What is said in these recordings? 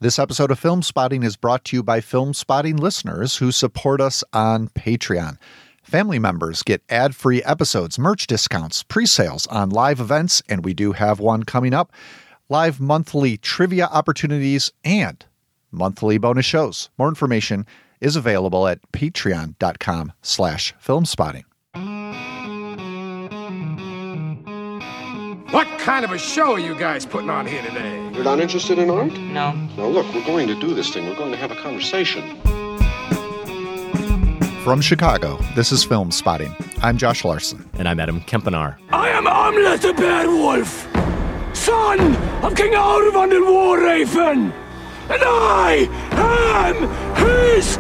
This episode of Film Spotting is brought to you by Film Spotting listeners who support us on Patreon. Family members get ad-free episodes, merch discounts, pre-sales on live events, and we do have one coming up, live monthly trivia opportunities, and monthly bonus shows. More information is available at patreon.com/filmspotting. What kind of a show are you guys putting on here today? You're not interested in art? No. Now look, we're going to do this thing. We're going to have a conversation. From Chicago, this is Film Spotting. I'm Josh Larson. And I'm Adam Kempenaar. I am Amlet the Bear Wolf, son of King Arvan the War Raven, and I am his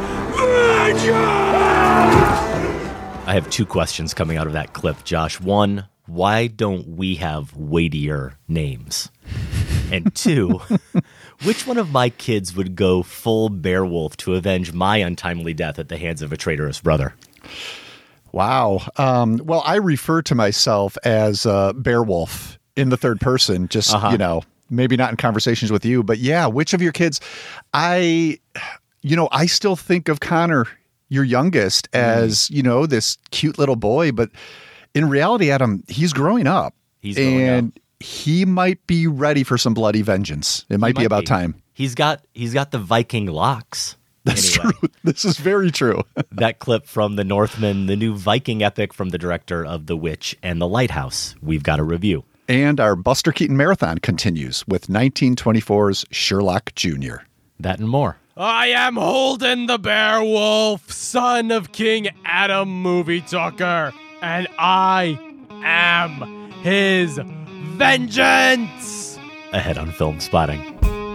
vengeance! I have two questions coming out of that clip, Josh. One, why don't we have weightier names? And two, which one of my kids would go full Beowulf to avenge my untimely death at the hands of a traitorous brother? Wow. Well, I refer to myself as Beowulf in the third person, just, maybe not in conversations with you, but yeah, which of your kids? I still think of Connor, your youngest, as, this cute little boy, but in reality, Adam, he's growing up. He might be ready for some bloody vengeance. It might be about time. He's got the Viking locks. That's anyway. true. This is very true. That clip from The Northman, the new Viking epic from the director of The Witch and The Lighthouse. We've got a review. And our Buster Keaton marathon continues with 1924's Sherlock Jr. That and more. I am Holden the Bear Wolf, son of King Adam Movie Talker, and I am his vengeance! Ahead on Film Spotting.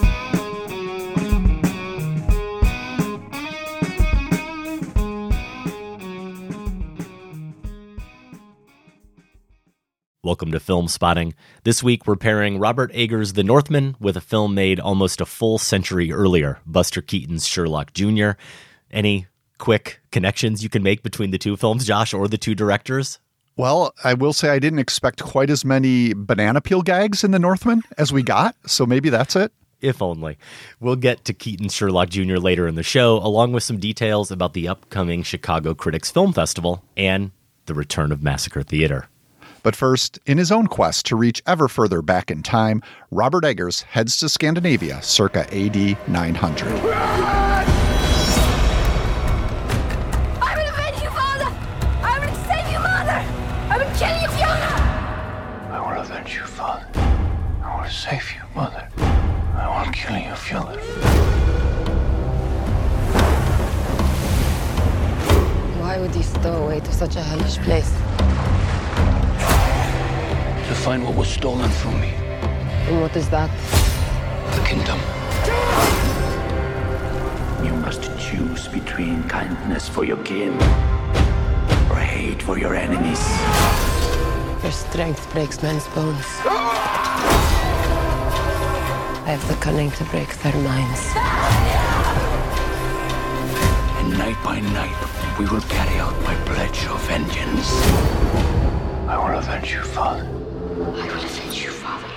Welcome to Film Spotting. This week we're pairing Robert Eggers' The Northman with a film made almost a full century earlier, Buster Keaton's Sherlock Jr. Any quick connections you can make between the two films, Josh, or the two directors? Well, I will say I didn't expect quite as many banana peel gags in The Northman as we got, so maybe that's it. If only. We'll get to Keaton's Sherlock Jr. later in the show, along with some details about the upcoming Chicago Critics Film Festival and the return of Massacre Theater. But first, in his own quest to reach ever further back in time, Robert Eggers heads to Scandinavia circa AD 900. I will avenge you, father! I will save you, mother! I will kill you, Fiona! I will avenge you, father. I will save you, mother. I will kill you, Fiona. Why would he stow away to such a hellish place? To find what was stolen from me. And what is that? The kingdom. You must choose between kindness for your kin or hate for your enemies. Your strength breaks men's bones. I have the cunning to break their minds. And night by night, we will carry out my pledge of vengeance. I will avenge you, father. I will avenge you, father.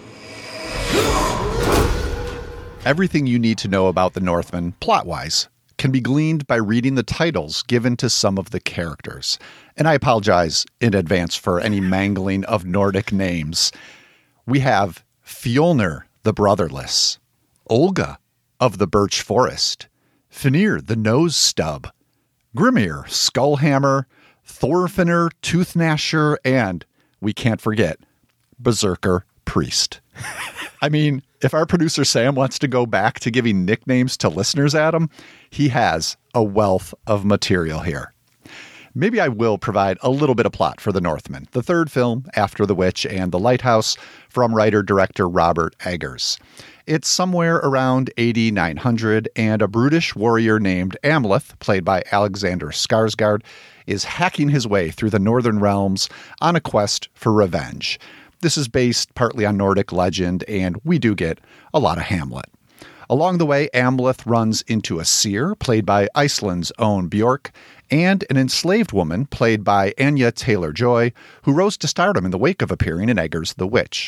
Everything you need to know about The Northman, plot-wise, can be gleaned by reading the titles given to some of the characters. And I apologize in advance for any mangling of Nordic names. We have Fjolnir the Brotherless, Olga of the Birch Forest, Fenrir the Nose Stub, Grimir Skullhammer, Thorfinnr Toothnasher, and, we can't forget, Berserker Priest. I mean, if our producer Sam wants to go back to giving nicknames to listeners, Adam, he has a wealth of material here. Maybe I will provide a little bit of plot for The Northman, the third film after The Witch and The Lighthouse, from writer-director Robert Eggers. It's somewhere around AD 900, and a brutish warrior named Amleth, played by Alexander Skarsgård, is hacking his way through the northern realms on a quest for revenge. This is based partly on Nordic legend, and we do get a lot of Hamlet. Along the way, Amleth runs into a seer, played by Iceland's own Björk, and an enslaved woman, played by Anya Taylor-Joy, who rose to stardom in the wake of appearing in Eggers' The Witch.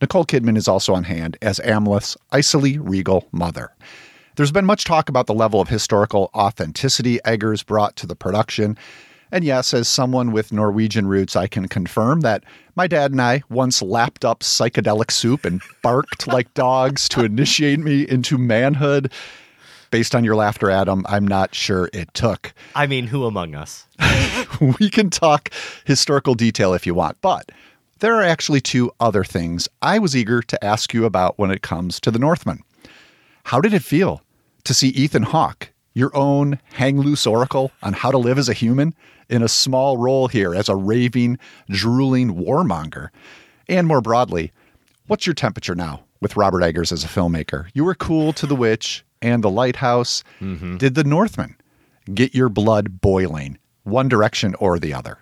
Nicole Kidman is also on hand as Amleth's icily regal mother. There's been much talk about the level of historical authenticity Eggers brought to the production. And yes, as someone with Norwegian roots, I can confirm that my dad and I once lapped up psychedelic soup and barked like dogs to initiate me into manhood. Based on your laughter, Adam, I'm not sure it took. I mean, who among us? We can talk historical detail if you want, but there are actually two other things I was eager to ask you about when it comes to The Northman. How did it feel to see Ethan Hawke, your own hang-loose oracle on how to live as a human, in a small role here as a raving, drooling warmonger? And more broadly, what's your temperature now with Robert Eggers as a filmmaker? You were cool to The Witch and The Lighthouse. Mm-hmm. Did The Northman get your blood boiling, one direction or the other?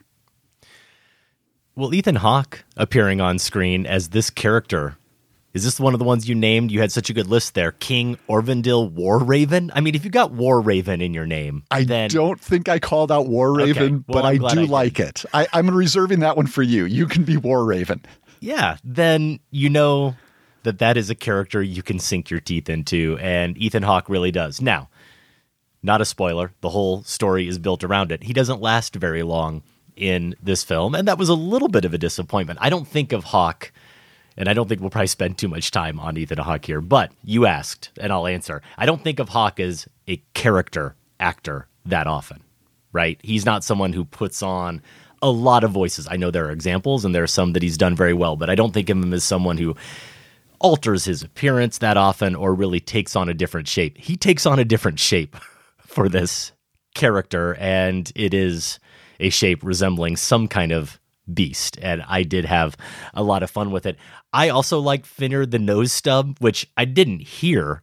Well, Ethan Hawke appearing on screen as this character, is this one of the ones you named? You had such a good list there. King Orvindil Warraven? I mean, if you got Warraven in your name, I don't think I called out Warraven, Okay, well, but I'm glad I do I did. like it. I'm reserving that one for you. You can be Warraven. Yeah, then you know that is a character you can sink your teeth into, and Ethan Hawke really does. Now, not a spoiler, the whole story is built around it. He doesn't last very long in this film, and that was a little bit of a disappointment. I don't think of Hawke, and I don't think we'll probably spend too much time on Ethan Hawke here, but you asked, and I'll answer. I don't think of Hawke as a character actor that often, right? He's not someone who puts on a lot of voices. I know there are examples, and there are some that he's done very well, but I don't think of him as someone who alters his appearance that often or really takes on a different shape. He takes on a different shape for this character, and it is a shape resembling some kind of beast, and I did have a lot of fun with it. I also liked Finner the Nose Stub, which I didn't hear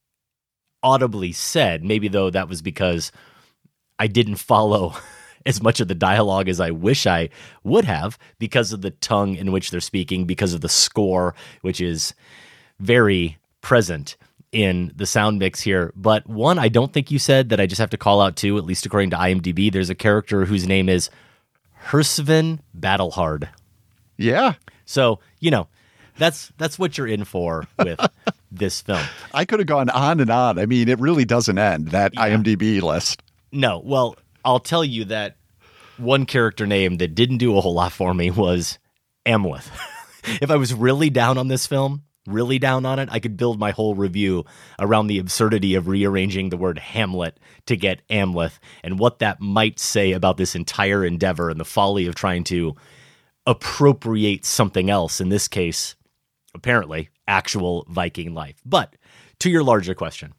audibly said, maybe though that was because I didn't follow as much of the dialogue as I wish I would have because of the tongue in which they're speaking, because of the score, which is very present in the sound mix here. But one, I don't think you said that I just have to call out too, at least according to IMDb, there's a character whose name is Hersvin Battlehard. Yeah. So, you know, that's what you're in for with this film. I could have gone on and on. I mean, it really doesn't end, that IMDb list. No, well, I'll tell you that one character name that didn't do a whole lot for me was Amleth. If I was really down on this film, really down on it, I could build my whole review around the absurdity of rearranging the word Hamlet to get Amleth and what that might say about this entire endeavor and the folly of trying to appropriate something else, in this case, apparently, actual Viking life. But to your larger question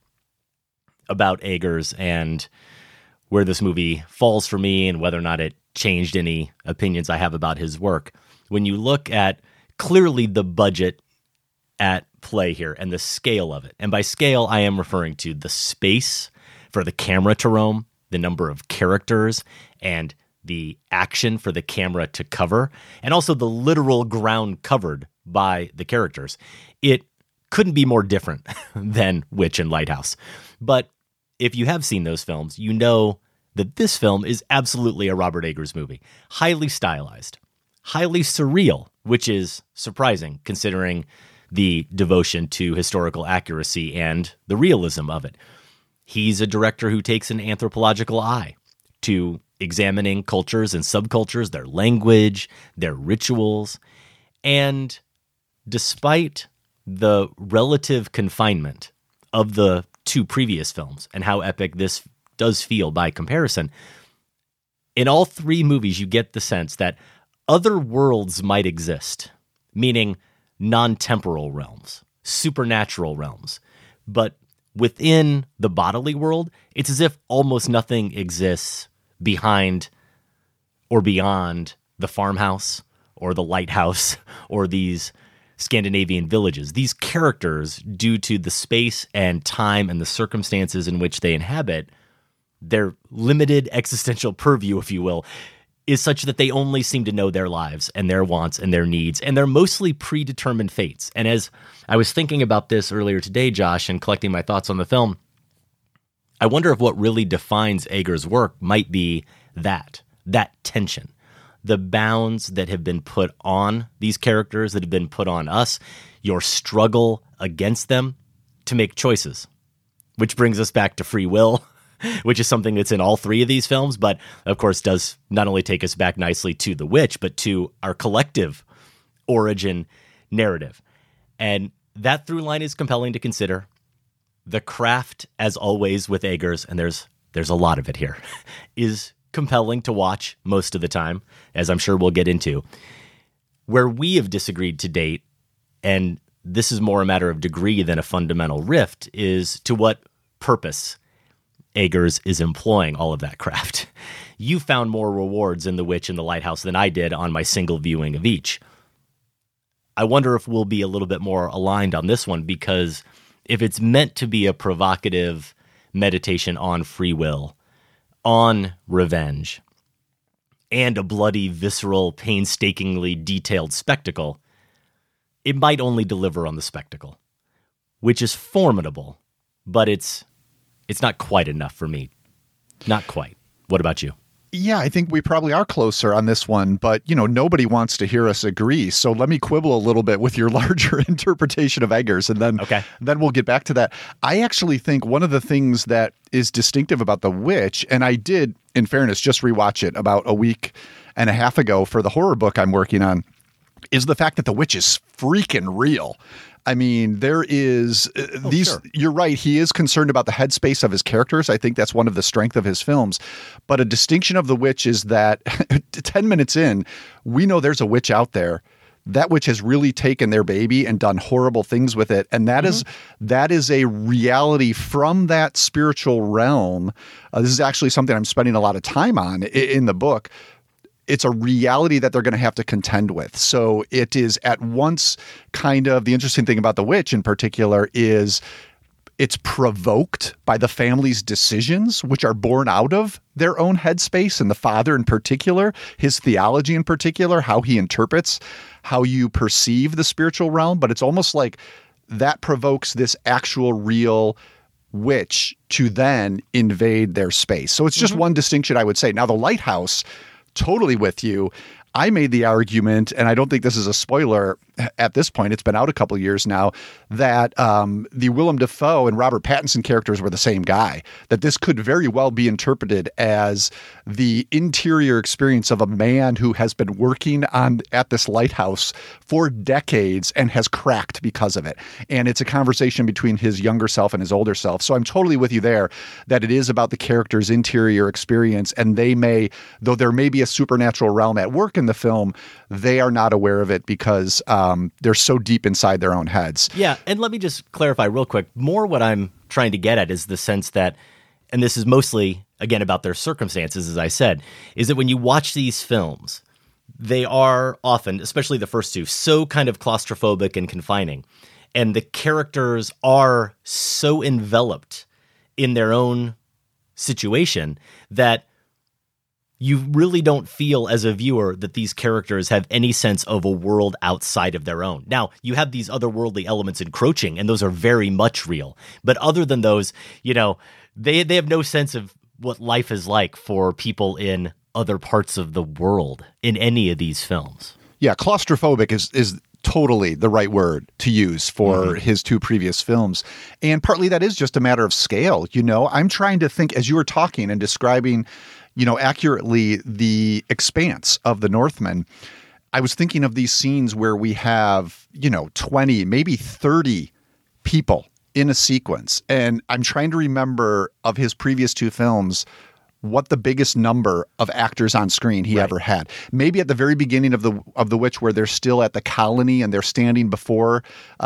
about Eggers and where this movie falls for me and whether or not it changed any opinions I have about his work, when you look at clearly the budget at play here and the scale of it, and by scale, I am referring to the space for the camera to roam, the number of characters, and the action for the camera to cover, and also the literal ground covered by the characters. It couldn't be more different than Witch and Lighthouse. But if you have seen those films, you know that this film is absolutely a Robert Eggers movie. Highly stylized, highly surreal, which is surprising considering the devotion to historical accuracy and the realism of it. He's a director who takes an anthropological eye to examining cultures and subcultures, their language, their rituals. And despite the relative confinement of the two previous films and how epic this does feel by comparison, in all three movies you get the sense that other worlds might exist, meaning non-temporal realms, supernatural realms. But within the bodily world, it's as if almost nothing exists behind or beyond the farmhouse or the lighthouse or these Scandinavian villages. These characters, due to the space and time and the circumstances in which they inhabit, their limited existential purview, if you will, is such that they only seem to know their lives and their wants and their needs, and they're mostly predetermined fates. And as I was thinking about this earlier today, Josh, and collecting my thoughts on the film, I wonder if what really defines Eggers' work might be that tension, the bounds that have been put on these characters, that have been put on us, your struggle against them to make choices, which brings us back to free will, which is something that's in all three of these films, but of course does not only take us back nicely to The Witch, but to our collective origin narrative. And that through line is compelling to consider. The craft, as always with Eggers, and there's a lot of it here, is compelling to watch most of the time, as I'm sure we'll get into. Where we have disagreed to date, and this is more a matter of degree than a fundamental rift, is to what purpose Eggers is employing all of that craft. You found more rewards in The Witch and The Lighthouse than I did on my single viewing of each. I wonder if we'll be a little bit more aligned on this one, because if it's meant to be a provocative meditation on free will, on revenge, and a bloody, visceral, painstakingly detailed spectacle, it might only deliver on the spectacle, which is formidable, but it's not quite enough for me. Not quite. What about you? Yeah, I think we probably are closer on this one, but, nobody wants to hear us agree. So let me quibble a little bit with your larger interpretation of Eggers, and then we'll get back to that. I actually think one of the things that is distinctive about The Witch, and I did, in fairness, just rewatch it about a week and a half ago for the horror book I'm working on, is the fact that The Witch is freaking real. I mean, there is Sure. You're right. He is concerned about the headspace of his characters. I think that's one of the strengths of his films. But a distinction of The Witch is that 10 minutes in, we know there's a witch out there. That witch has really taken their baby and done horrible things with it. And that is a reality from that spiritual realm. This is actually something I'm spending a lot of time on in the book. It's a reality that they're going to have to contend with. So it is at once kind of the interesting thing about The Witch in particular is it's provoked by the family's decisions, which are born out of their own headspace, and the father in particular, his theology in particular, how he interprets, how you perceive the spiritual realm. But it's almost like that provokes this actual real witch to then invade their space. So it's just one distinction I would say. Now, The Lighthouse, totally with you. I made the argument, and I don't think this is a spoiler at this point, it's been out a couple of years now, that the Willem Dafoe and Robert Pattinson characters were the same guy, that this could very well be interpreted as the interior experience of a man who has been working at this lighthouse for decades and has cracked because of it. And it's a conversation between his younger self and his older self. So I'm totally with you there, that it is about the character's interior experience, and though there may be a supernatural realm at work in the film, they are not aware of it because they're so deep inside their own heads. Yeah, and let me just clarify real quick. More what I'm trying to get at is the sense that, and this is mostly, again, about their circumstances, as I said, is that when you watch these films, they are often, especially the first two, so kind of claustrophobic and confining. And the characters are so enveloped in their own situation that you really don't feel as a viewer that these characters have any sense of a world outside of their own. Now, you have these otherworldly elements encroaching, and those are very much real. But other than those, they have no sense of what life is like for people in other parts of the world in any of these films. Yeah, claustrophobic is totally the right word to use for his two previous films. And partly that is just a matter of scale. I'm trying to think, as you were talking and describing accurately the expanse of the Northman, I was thinking of these scenes where we have, 20, maybe 30 people in a sequence. And I'm trying to remember of his previous two films, what the biggest number of actors on screen he ever had. Maybe at the very beginning of the Witch, where they're still at the colony and they're standing before,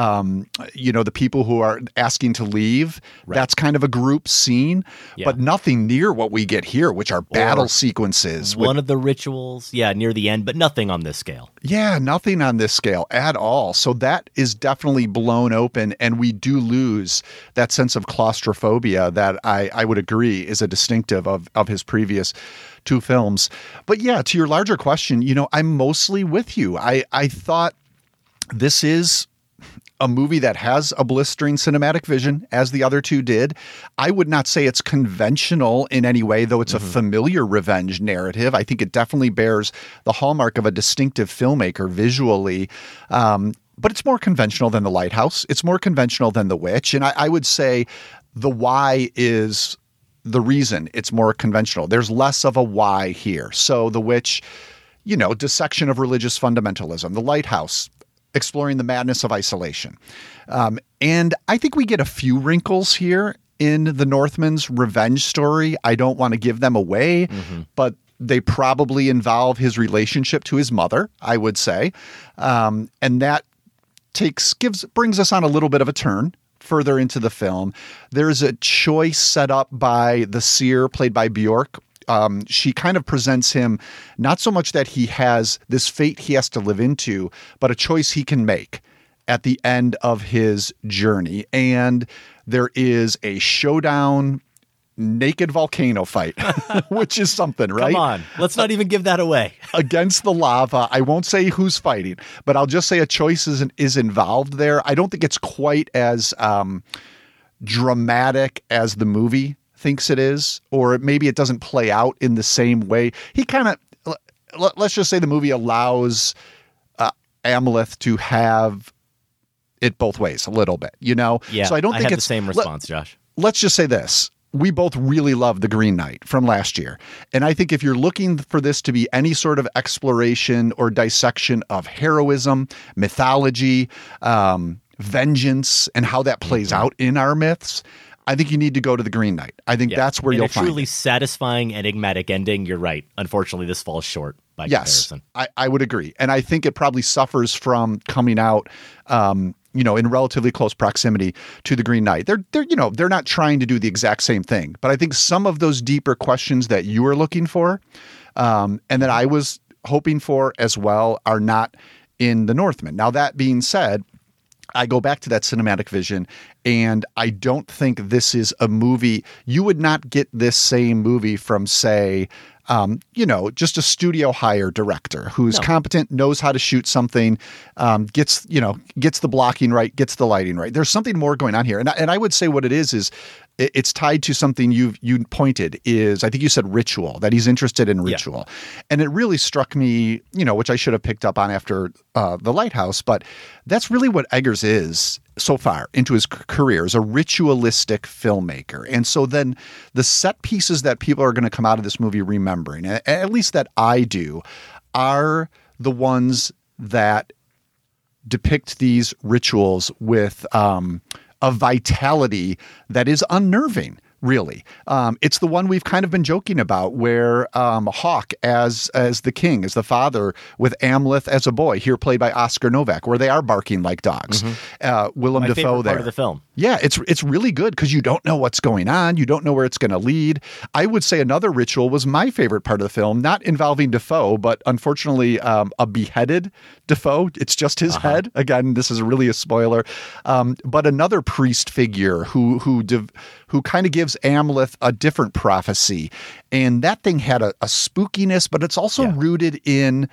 the people who are asking to leave. Right. That's kind of a group scene, but nothing near what we get here, which are battle sequences. One of the rituals, near the end, but nothing on this scale. Yeah, nothing on this scale at all. So that is definitely blown open, and we do lose that sense of claustrophobia that I would agree is a distinctive of his previous two films. But yeah, to your larger question, I'm mostly with you. I thought this is a movie that has a blistering cinematic vision, as the other two did. I would not say it's conventional in any way, though it's a familiar revenge narrative. I think it definitely bears the hallmark of a distinctive filmmaker visually. But it's more conventional than The Lighthouse. It's more conventional than The Witch. And I would say the why is the reason it's more conventional. There's less of a why here. So The Witch, dissection of religious fundamentalism. The Lighthouse, exploring the madness of isolation. And I think we get a few wrinkles here in the Northman's revenge story. I don't want to give them away, but they probably involve his relationship to his mother, I would say. And that brings us on a little bit of a turn further into the film. There's a choice set up by the seer, played by Bjork. She kind of presents him not so much that he has this fate he has to live into, but a choice he can make at the end of his journey. And there is a showdown naked volcano fight, which is something, right? Come on, let's not even give that away. Against the lava. I won't say who's fighting, but I'll just say a choice is involved there. I don't think it's quite as dramatic as the movie thinks it is, or maybe it doesn't play out in the same way. He kind of, let's just say the movie allows Amleth to have it both ways a little bit, Yeah. So I don't think it's the same response, Josh. Let's just say this. We both really love The Green Knight from last year. And I think if you're looking for this to be any sort of exploration or dissection of heroism, mythology, vengeance, and how that plays out in our myths, I think you need to go to The Green Knight. I think that's where you'll find a truly satisfying, enigmatic ending. You're right. Unfortunately, this falls short by comparison. I would agree. And I think it probably suffers from coming out in relatively close proximity to The Green Knight. They're not trying to do the exact same thing, but I think some of those deeper questions that you were looking for, and that I was hoping for as well, are not in The Northman. Now, that being said, I go back to that cinematic vision, and I don't think this is a movie. You would not get this same movie from, say, just a studio hire director who's competent, knows how to shoot something, gets the blocking right, gets the lighting right. There's something more going on here. And I would say what it is it's tied to something you pointed is, I think you said ritual, that he's interested in ritual. Yeah. And it really struck me, which I should have picked up on after The Lighthouse, but that's really what Eggers is so far into his career, as a ritualistic filmmaker. And so then the set pieces that people are going to come out of this movie remembering, at least that I do, are the ones that depict these rituals with a vitality that is unnerving, really. It's the one we've kind of been joking about, where Hawk as the king, as the father, with Amleth as a boy, here played by Oscar Novak, where they are barking like dogs. Willem My Dafoe favorite there. Part of the film. Yeah, it's really good because you don't know what's going on. You don't know where it's going to lead. I would say another ritual was my favorite part of the film, not involving Dafoe, but unfortunately a beheaded Dafoe. It's just his head. Again, this is really a spoiler. But another priest figure who kind of gives Amleth a different prophecy. And that thing had a spookiness, but it's also rooted in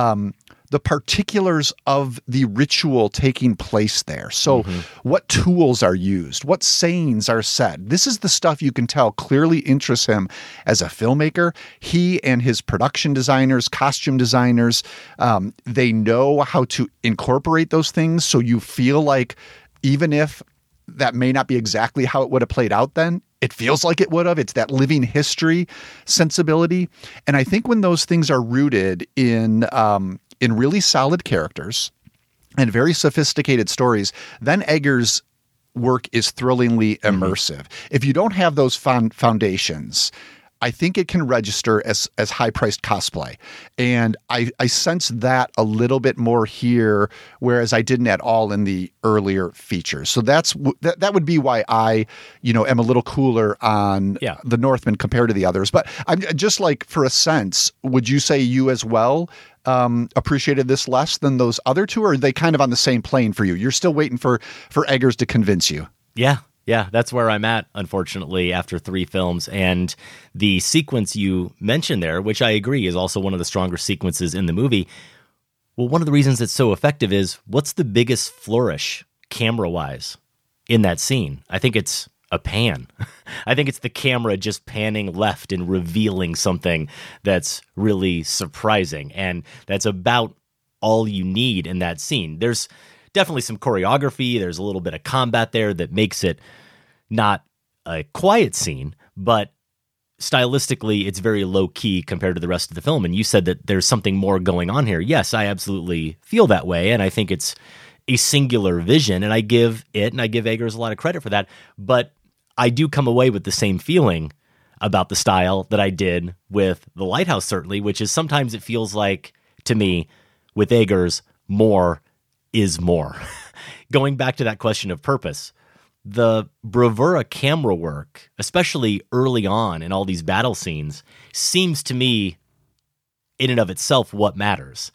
the particulars of the ritual taking place there. So what tools are used? What sayings are said? This is the stuff you can tell clearly interests him as a filmmaker. He and his production designers, costume designers, they know how to incorporate those things. So you feel like even if that may not be exactly how it would have played out then, it feels like it would have. It's that living history sensibility. And I think when those things are rooted in really solid characters and very sophisticated stories, then Eggers' work is thrillingly immersive. If you don't have those foundations, I think it can register as high-priced cosplay. And I sense that a little bit more here, whereas I didn't at all in the earlier features. So that would be why I, am a little cooler on The Northman compared to the others. But I'm just like, for a sense, would you say you as well appreciated this less than those other two, or are they kind of on the same plane for you? You're still waiting for Eggers to convince you. Yeah, that's where I'm at, unfortunately, after 3 films. And the sequence you mentioned there, which I agree is also one of the stronger sequences in the movie, Well, one of the reasons it's so effective is what's the biggest flourish camera-wise in that scene? I think it's a pan. I think it's the camera just panning left and revealing something that's really surprising. And that's about all you need in that scene. There's definitely some choreography. There's a little bit of combat there that makes it not a quiet scene, but stylistically, it's very low key compared to the rest of the film. And you said that there's something more going on here. Yes, I absolutely feel that way. And I think it's a singular vision. And I give Eggers a lot of credit for that. But I do come away with the same feeling about the style that I did with The Lighthouse, certainly, which is sometimes it feels like, to me, with Eggers, more is more. Going back to that question of purpose, the bravura camera work, especially early on in all these battle scenes, seems to me, in and of itself, what matters.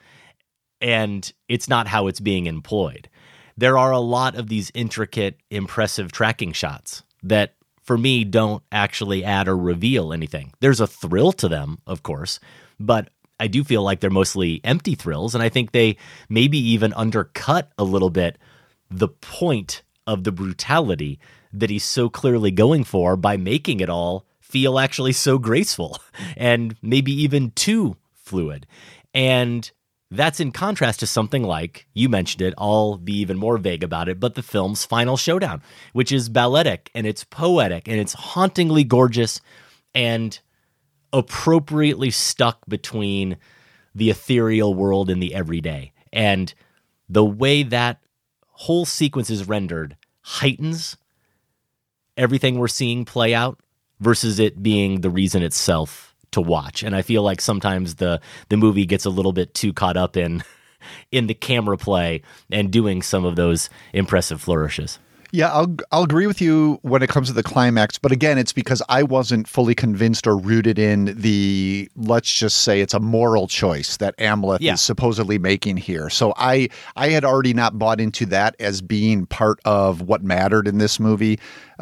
And it's not how it's being employed. There are a lot of these intricate, impressive tracking shots that, for me, don't actually add or reveal anything. There's a thrill to them, of course, but I do feel like they're mostly empty thrills, and I think they maybe even undercut a little bit the point of the brutality that he's so clearly going for by making it all feel actually so graceful and maybe even too fluid. And that's in contrast to something like, you mentioned it, I'll be even more vague about it, but the film's final showdown, which is balletic and it's poetic and it's hauntingly gorgeous and appropriately stuck between the ethereal world and the everyday. And the way that whole sequence is rendered heightens everything we're seeing play out versus it being the reason itself to watch. And I feel like sometimes the movie gets a little bit too caught up in the camera play and doing some of those impressive flourishes. Yeah, I'll agree with you when it comes to the climax, but again, it's because I wasn't fully convinced or rooted in the, let's just say it's a moral choice that Amleth is supposedly making here. So I had already not bought into that as being part of what mattered in this movie.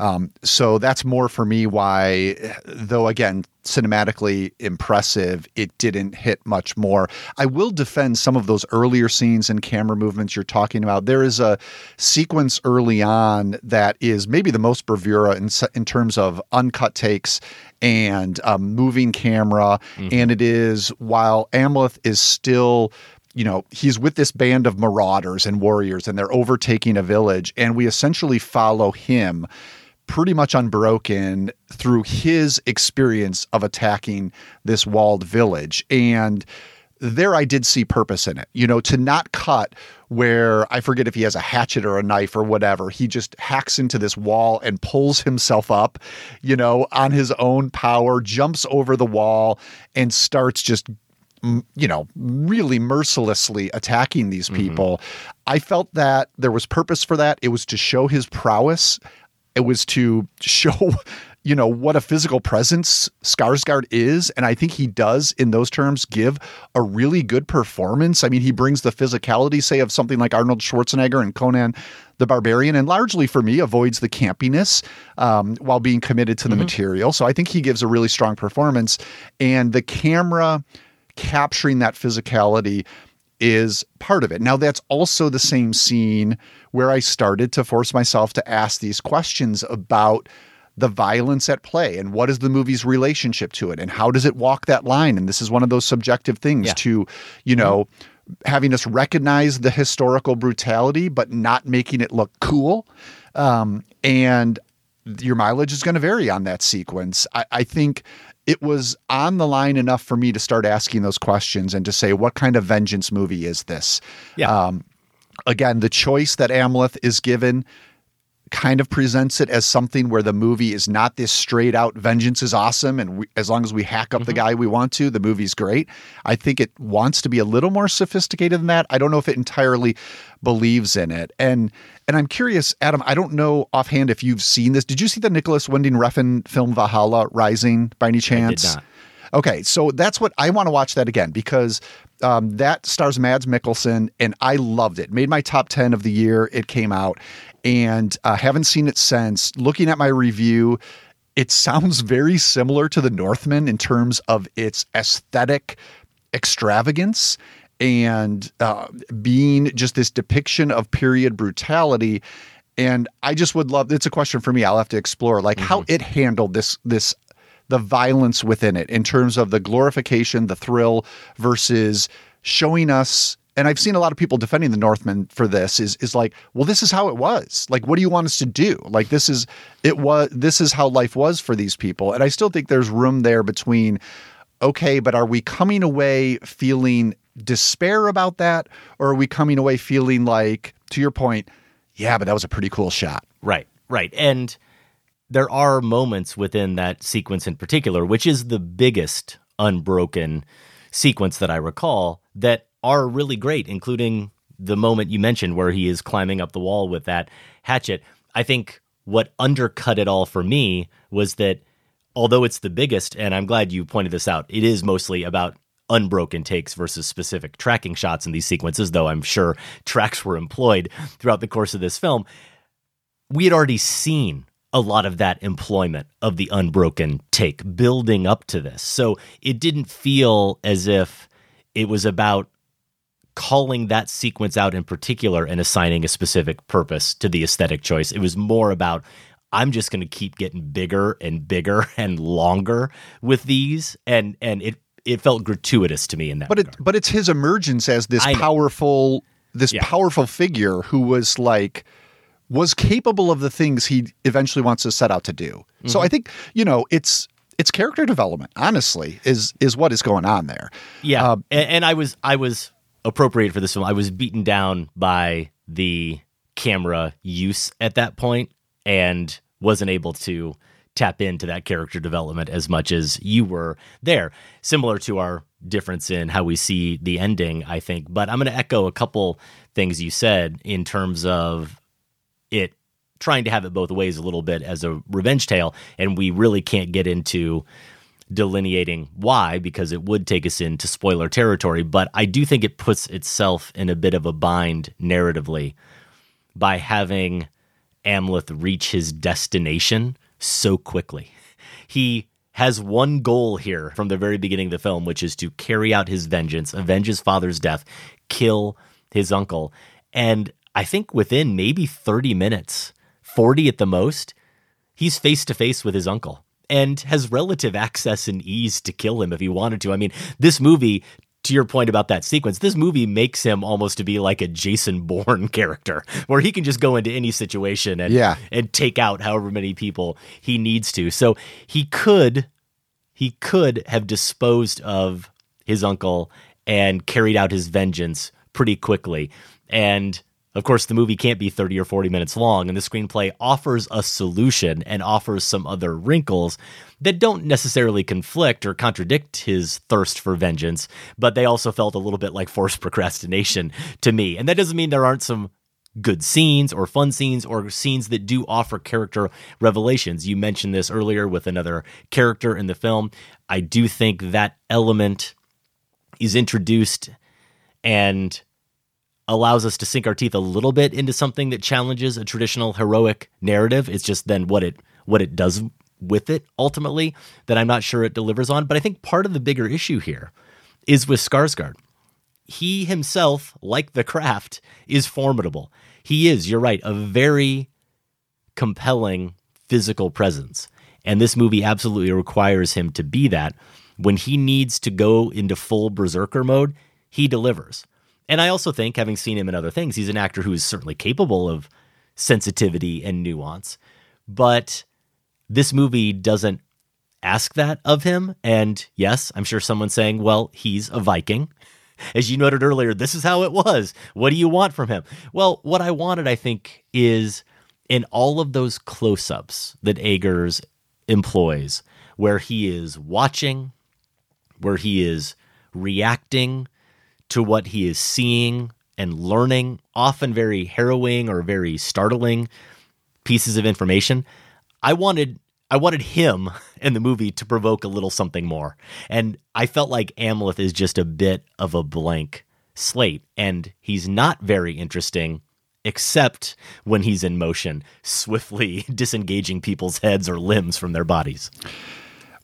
So that's more for me why, though again, cinematically impressive, it didn't hit much more. I will defend some of those earlier scenes and camera movements you're talking about. There is a sequence early on that is maybe the most bravura in terms of uncut takes and moving camera. Mm-hmm. And it is while Amleth is still, he's with this band of marauders and warriors and they're overtaking a village, and we essentially follow him pretty much unbroken through his experience of attacking this walled village. And there I did see purpose in it, to not cut where, I forget if he has a hatchet or a knife or whatever, he just hacks into this wall and pulls himself up, on his own power, jumps over the wall and starts just, really mercilessly attacking these people. Mm-hmm. I felt that there was purpose for that. It was to show his prowess. It was to show, what a physical presence Skarsgård is. And I think he does, in those terms, give a really good performance. I mean, he brings the physicality, say, of something like Arnold Schwarzenegger and Conan the Barbarian, and largely, for me, avoids the campiness while being committed to the material. So I think he gives a really strong performance. And the camera capturing that physicality is part of it. Now, that's also the same scene where I started to force myself to ask these questions about the violence at play and what is the movie's relationship to it and how does it walk that line. And this is one of those subjective things to, having us recognize the historical brutality, but not making it look cool. And your mileage is going to vary on that sequence. I think it was on the line enough for me to start asking those questions and to say, what kind of vengeance movie is this? Yeah. Again, the choice that Amleth is given kind of presents it as something where the movie is not this straight out vengeance is awesome. And as long as we hack up the guy we want to, the movie's great. I think it wants to be a little more sophisticated than that. I don't know if it entirely believes in it. And I'm curious, Adam, I don't know offhand if you've seen this. Did you see the Nicholas Winding Refn film Valhalla Rising by any chance? I did not. Okay, so that's what I want to watch that again because that stars Mads Mikkelsen and I loved it. Made my top 10 of the year it came out and haven't seen it since. Looking at my review, it sounds very similar to The Northman in terms of its aesthetic extravagance. and being just this depiction of period brutality. And I just would love, it's a question for me, I'll have to explore, like how it handled the violence within it in terms of the glorification, the thrill versus showing us. And I've seen a lot of people defending the Northman for this is like, well, this is how it was. Like, what do you want us to do? Like, this is how life was for these people. And I still think there's room there between, okay, but are we coming away feeling despair about that? Or are we coming away feeling like, to your point, yeah, but that was a pretty cool shot. Right. And there are moments within that sequence in particular, which is the biggest unbroken sequence that I recall, that are really great, including the moment you mentioned where he is climbing up the wall with that hatchet. I think what undercut it all for me was that although it's the biggest, and I'm glad you pointed this out, it is mostly about unbroken takes versus specific tracking shots in these sequences, though I'm sure tracks were employed throughout the course of this film. We had already seen a lot of that employment of the unbroken take building up to this. So it didn't feel as if it was about calling that sequence out in particular and assigning a specific purpose to the aesthetic choice. It was more about, I'm just going to keep getting bigger and bigger and longer with these. And it felt gratuitous to me in that regard. But it's his emergence as this powerful figure who was capable of the things he eventually wants to set out to do. So I think, it's character development, honestly, is what is going on there. Yeah. And I was appropriate for this film. I was beaten down by the camera use at that point and wasn't able to tap into that character development as much as you were there. Similar to our difference in how we see the ending, I think. But I'm going to echo a couple things you said in terms of it trying to have it both ways a little bit as a revenge tale, and we really can't get into delineating why, because it would take us into spoiler territory, but I do think it puts itself in a bit of a bind narratively by having Amleth reach his destination so quickly. He has one goal here from the very beginning of the film, which is to carry out his vengeance, avenge his father's death, kill his uncle, and I think within maybe 30 minutes, 40 at the most, he's face to face with his uncle and has relative access and ease to kill him if he wanted to. I mean, this movie, to your point about that sequence, this movie makes him almost to be like a Jason Bourne character where he can just go into any situation and take out however many people he needs to. So he could have disposed of his uncle and carried out his vengeance pretty quickly. And of course, the movie can't be 30 or 40 minutes long, and the screenplay offers a solution and offers some other wrinkles that don't necessarily conflict or contradict his thirst for vengeance, but they also felt a little bit like forced procrastination to me. And that doesn't mean there aren't some good scenes or fun scenes or scenes that do offer character revelations. You mentioned this earlier with another character in the film. I do think that element is introduced and allows us to sink our teeth a little bit into something that challenges a traditional heroic narrative. It's just then what it does with it ultimately that I'm not sure it delivers on. But I think part of the bigger issue here is with Skarsgård. He himself, like the craft, is formidable. He is, you're right, a very compelling physical presence. And this movie absolutely requires him to be that. When he needs to go into full berserker mode, he delivers. And I also think, having seen him in other things, he's an actor who is certainly capable of sensitivity and nuance. But this movie doesn't ask that of him. And yes, I'm sure someone's saying, well, he's a Viking. As you noted earlier, this is how it was. What do you want from him? Well, what I wanted, I think, is in all of those close-ups that Eggers employs, where he is watching, where he is reacting to what he is seeing and learning, often very harrowing or very startling pieces of information. I wanted him in the movie to provoke a little something more. And I felt like Amleth is just a bit of a blank slate, and he's not very interesting except when he's in motion, swiftly disengaging people's heads or limbs from their bodies. Well,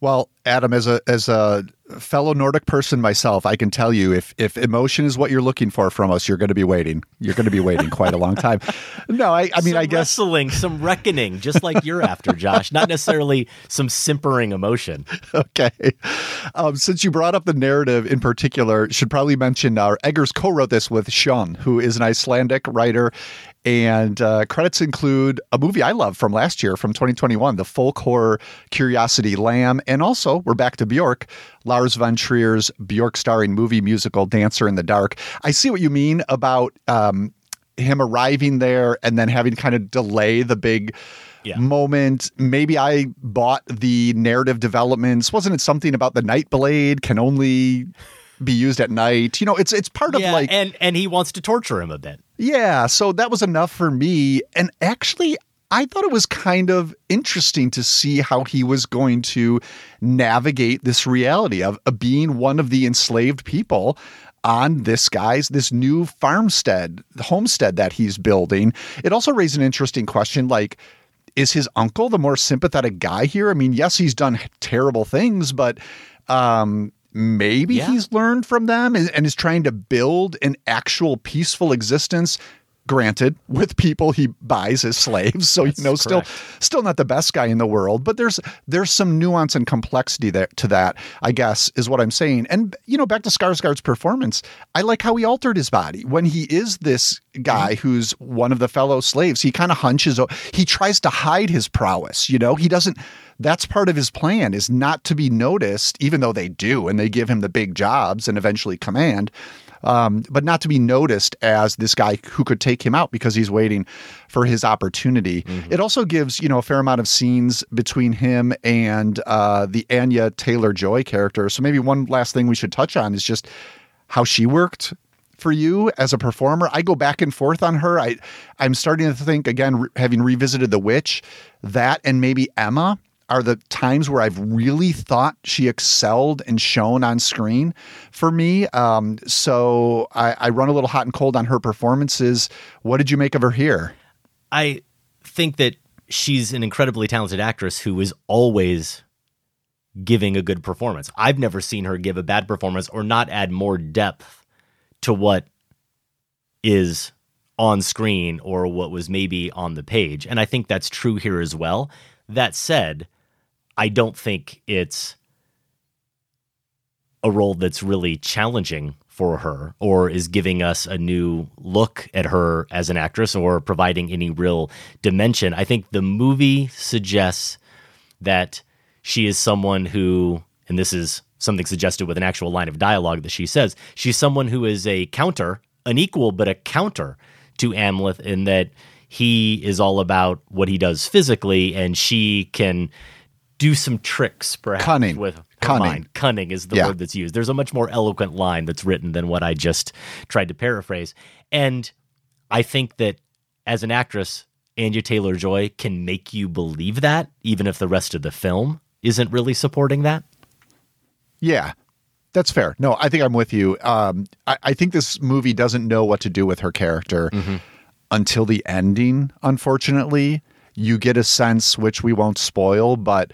Adam, as a fellow Nordic person myself, I can tell you if emotion is what you're looking for from us, you're going to be waiting. You're going to be waiting quite a long time. No, I mean, I guess wrestling, some reckoning, just like you're after, Josh. Not necessarily some simpering emotion. Okay. Since you brought up the narrative in particular, should probably mention Eggers co-wrote this with Sean, who is an Icelandic writer. And credits include a movie I love from last year, from 2021, the folk horror Curiosity Lamb. And also, we're back to Bjork, Lars von Trier's Bjork-starring movie musical Dancer in the Dark. I see what you mean about him arriving there and then having to kind of delay the big moment. Maybe I bought the narrative developments. Wasn't it something about the night blade can only be used at night? You know, it's part of like... And he wants to torture him a bit. Yeah, so that was enough for me. And actually, I thought it was kind of interesting to see how he was going to navigate this reality of being one of the enslaved people on this new farmstead, the homestead that he's building. It also raised an interesting question, like, is his uncle the more sympathetic guy here? I mean, yes, he's done terrible things, but maybe he's learned from them and is trying to build an actual peaceful existence, granted, with people he buys as slaves. So, that's still not the best guy in the world, but there's some nuance and complexity to that, I guess, is what I'm saying. And, back to Skarsgård's performance, I like how he altered his body. When he is this guy who's one of the fellow slaves, he kind of hunches, he tries to hide his prowess, he doesn't. That's part of his plan, is not to be noticed, even though they do, and they give him the big jobs and eventually command, but not to be noticed as this guy who could take him out because he's waiting for his opportunity. Mm-hmm. It also gives, a fair amount of scenes between him and the Anya Taylor-Joy character. So maybe one last thing we should touch on is just how she worked for you as a performer. I go back and forth on her. I'm starting to think, again, having revisited The Witch, that and maybe Emma are the times where I've really thought she excelled and shone on screen for me. So I run a little hot and cold on her performances. What did you make of her here? I think that she's an incredibly talented actress who is always giving a good performance. I've never seen her give a bad performance or not add more depth to what is on screen or what was maybe on the page. And I think that's true here as well. That said, I don't think it's a role that's really challenging for her or is giving us a new look at her as an actress or providing any real dimension. I think the movie suggests that she is someone who, and this is something suggested with an actual line of dialogue that she says, she's someone who is a counter, an equal, but a counter to Amleth, in that he is all about what he does physically and she can do some tricks, perhaps. With her mind. Cunning is the word that's used. There's a much more eloquent line that's written than what I just tried to paraphrase. And I think that as an actress, Anya Taylor-Joy can make you believe that, even if the rest of the film isn't really supporting that. Yeah, that's fair. No, I think I'm with you. I think this movie doesn't know what to do with her character until the ending, unfortunately. You get a sense, which we won't spoil, but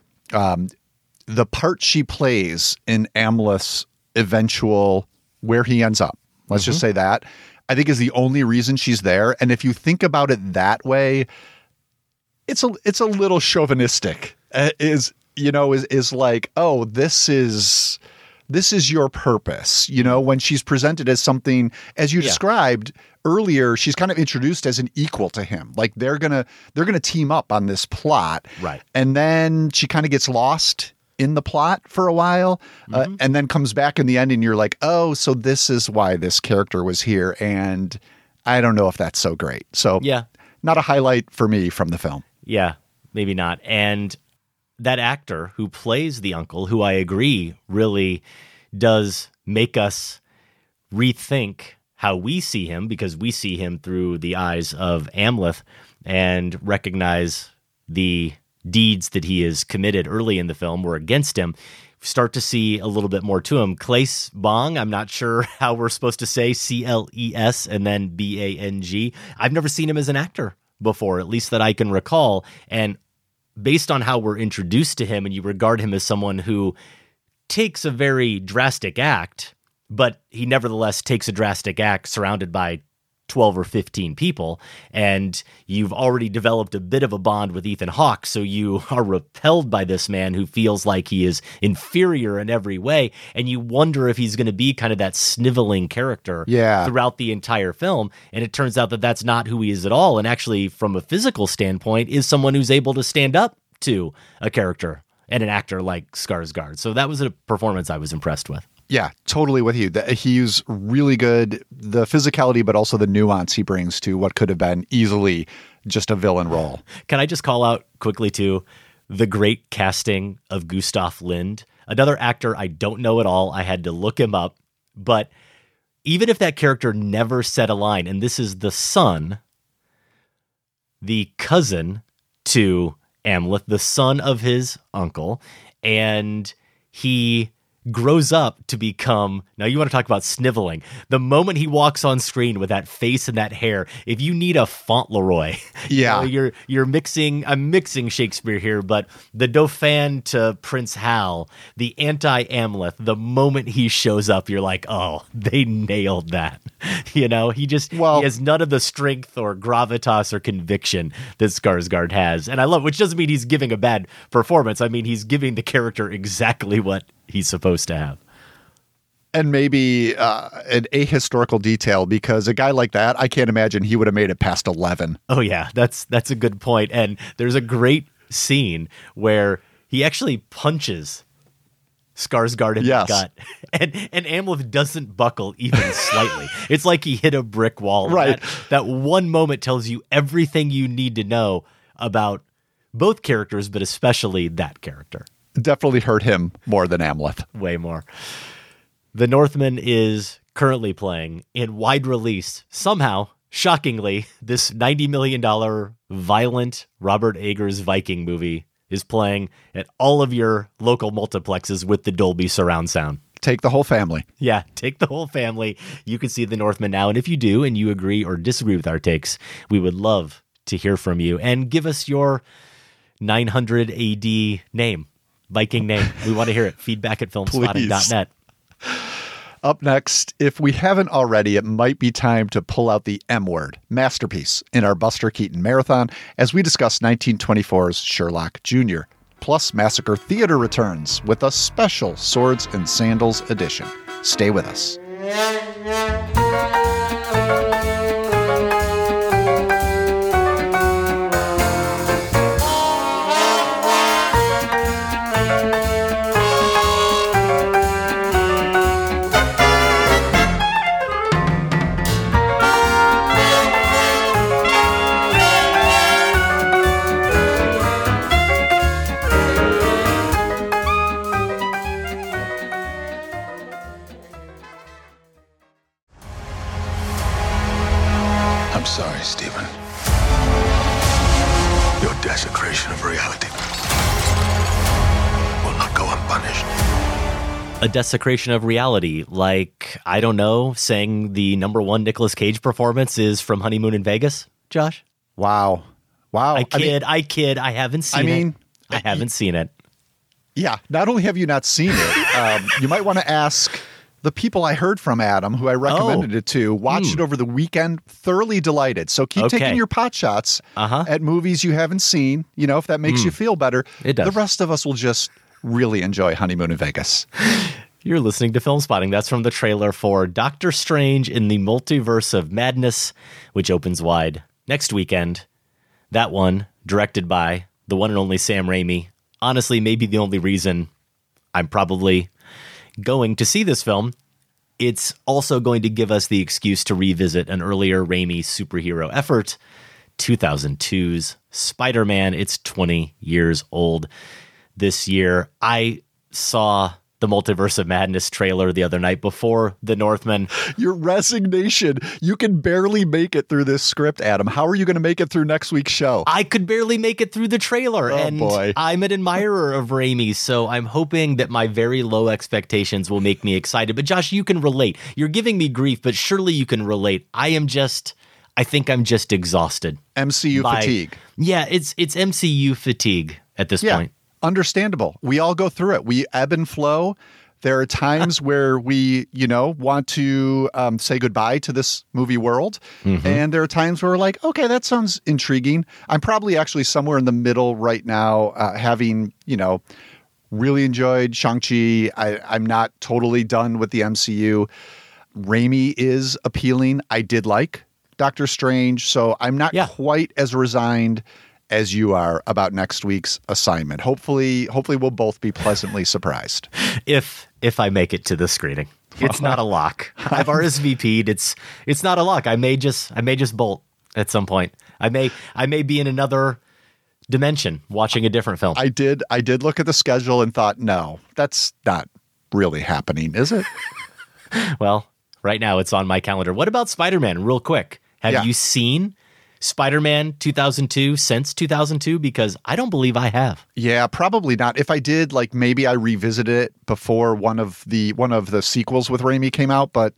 the part she plays in Amleth's eventual, where he ends up, let's just say that, I think is the only reason she's there. And if you think about it that way, it's a little chauvinistic. Is like, oh, this is your purpose. When she's presented as something, as you described earlier, she's kind of introduced as an equal to him. Like they're gonna team up on this plot, right? And then she kind of gets lost in the plot for a while, and then comes back in the end, and you're like, oh, so this is why this character was here. And I don't know if that's so great. So not a highlight for me from the film. Yeah, maybe not. And that actor who plays the uncle, who I agree really does make us rethink how we see him, because we see him through the eyes of Amleth and recognize the deeds that he has committed early in the film were against him. Start to see a little bit more to him. Claes Bang, I'm not sure how we're supposed to say C-L-E-S and then B-A-N-G. I've never seen him as an actor before, at least that I can recall. And based on how we're introduced to him and you regard him as someone who takes a very drastic act, but he nevertheless takes a drastic act surrounded by 12 or 15 people, and you've already developed a bit of a bond with Ethan Hawke, so you are repelled by this man who feels like he is inferior in every way, and you wonder if he's going to be kind of that sniveling character throughout the entire film, and it turns out that that's not who he is at all, and actually, from a physical standpoint, is someone who's able to stand up to a character and an actor like Skarsgård. So that was a performance I was impressed with. Yeah, totally with you. He's really good, the physicality, but also the nuance he brings to what could have been easily just a villain role. Can I just call out quickly, too, the great casting of Gustav Lind, another actor I don't know at all. I had to look him up. But even if that character never said a line, and this is the son, the cousin to Amleth, the son of his uncle, and he grows up to become, now you want to talk about sniveling, the moment he walks on screen with that face and that hair, if you need a Fauntleroy, you're mixing, I'm mixing Shakespeare here, but the Dauphin to Prince Hal, the anti-Amleth, the moment he shows up, you're like, oh, they nailed that. He has none of the strength or gravitas or conviction that Skarsgård has. And I love, which doesn't mean he's giving a bad performance. I mean, he's giving the character exactly what he's supposed to have. And maybe an ahistorical detail, because a guy like that, I can't imagine he would have made it past 11. Oh yeah, that's a good point. And there's a great scene where he actually punches Skarsgård in the gut, and Amleth doesn't buckle even slightly. It's like he hit a brick wall. Right. That one moment tells you everything you need to know about both characters, but especially that character. Definitely hurt him more than Amleth. Way more. The Northman is currently playing in wide release, somehow, shockingly, this $90 million violent Robert Eggers Viking movie is playing at all of your local multiplexes with the Dolby surround sound. Take the whole family. Yeah, take the whole family. You can see The Northman now. And if you do, and you agree or disagree with our takes, we would love to hear from you. And give us your 900 AD name. Viking name. We want to hear it. Feedback at filmspotting.net. Up next, if we haven't already, it might be time to pull out the M word, masterpiece, in our Buster Keaton marathon as we discuss 1924's Sherlock Jr. Plus, Massacre Theater returns with a special Swords and Sandals edition. Stay with us. I'm sorry, Stephen. Your desecration of reality will not go unpunished. A desecration of reality, like, I don't know, saying the #1 Nicolas Cage performance is from Honeymoon in Vegas, Josh? Wow. I kid. I haven't seen it. I haven't seen it. Yeah, not only have you not seen it, you might want to ask the people I heard from, Adam, who I recommended it to, watched it over the weekend, thoroughly delighted. So keep taking your pot shots at movies you haven't seen, if that makes you feel better. It does. The rest of us will just really enjoy Honeymoon in Vegas. You're listening to Film Spotting. That's from the trailer for Doctor Strange in the Multiverse of Madness, which opens wide next weekend. That one, directed by the one and only Sam Raimi. Honestly, maybe the only reason I'm probably going to see this film. It's also going to give us the excuse to revisit an earlier Raimi superhero effort, 2002's Spider-Man. It's 20 years old this year. I saw the Multiverse of Madness trailer the other night before The Northman. Your resignation. You can barely make it through this script, Adam. How are you going to make it through next week's show? I could barely make it through the trailer. Oh, and boy. I'm an admirer of Raimi, so I'm hoping that my very low expectations will make me excited. But Josh, you can relate. You're giving me grief, but surely you can relate. I think I'm just exhausted. MCU fatigue. Yeah, it's MCU fatigue. at this point. Understandable. We all go through it. We ebb and flow. There are times where we, want to say goodbye to this movie world. And there are times where we're like, okay, that sounds intriguing. I'm probably actually somewhere in the middle right now, having, really enjoyed Shang-Chi. I'm not totally done with the MCU. Raimi is appealing. I did like Doctor Strange. So I'm not quite as resigned as you are about next week's assignment. Hopefully we'll both be pleasantly surprised. If I make it to the screening. It's not a lock. I've RSVP'd. It's not a lock. I may just bolt at some point. I may be in another dimension watching a different film. I did look at the schedule and thought, no, that's not really happening, is it? Well, right now it's on my calendar. What about Spider-Man, real quick? Have you seen Spider-Man 2002 since 2002? Because I don't believe I have. Yeah, probably not. If I did, maybe I revisited it before one of the sequels with Raimi came out, but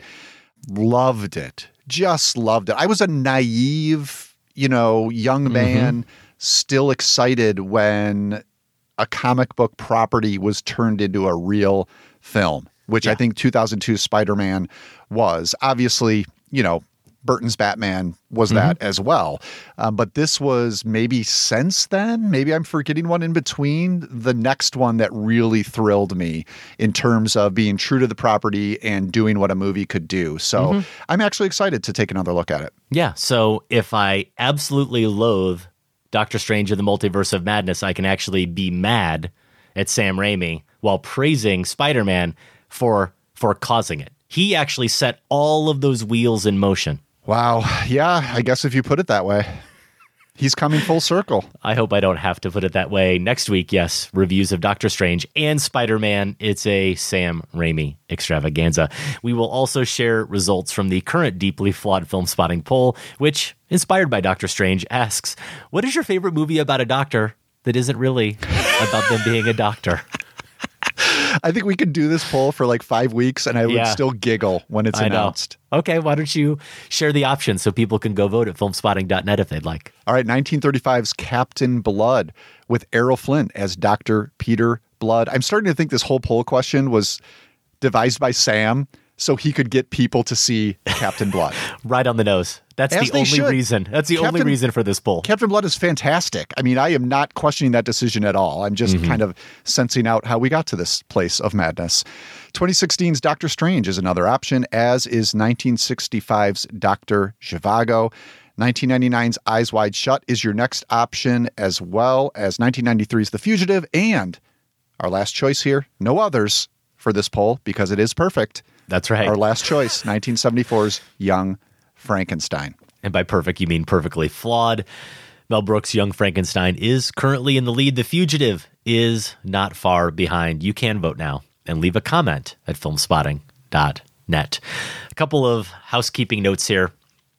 loved it. Just loved it. I was a naive, young man, still excited when a comic book property was turned into a real film, which I think 2002 Spider-Man was. Obviously, Burton's Batman was that as well. But this was maybe since then, maybe I'm forgetting one in between, the next one that really thrilled me in terms of being true to the property and doing what a movie could do. So I'm actually excited to take another look at it. Yeah. So if I absolutely loathe Doctor Strange and the Multiverse of Madness, I can actually be mad at Sam Raimi while praising Spider-Man for causing it. He actually set all of those wheels in motion. Wow. Yeah, I guess if you put it that way. He's coming full circle. I hope I don't have to put it that way. Next week, yes, reviews of Doctor Strange and Spider-Man. It's a Sam Raimi extravaganza. We will also share results from the current Deeply Flawed Film Spotting poll, which, inspired by Doctor Strange, asks, what is your favorite movie about a doctor that isn't really about them being a doctor? I think we could do this poll for 5 weeks and I would still giggle when it's announced. Okay, why don't you share the options so people can go vote at filmspotting.net if they'd like. All right, 1935's Captain Blood with Errol Flynn as Dr. Peter Blood. I'm starting to think this whole poll question was devised by Sam so he could get people to see Captain Blood. Right on the nose. That's the only reason. That's the only reason for this poll. Captain Blood is fantastic. I mean, I am not questioning that decision at all. I'm just kind of sensing out how we got to this place of madness. 2016's Doctor Strange is another option, as is 1965's Dr. Zhivago. 1999's Eyes Wide Shut is your next option, as well as 1993's The Fugitive. And our last choice here, no others for this poll because it is perfect. That's right. Our last choice, 1974's Young Frankenstein. And by perfect, you mean perfectly flawed. Mel Brooks' Young Frankenstein is currently in the lead. The Fugitive is not far behind. You can vote now and leave a comment at filmspotting.net. A couple of housekeeping notes here.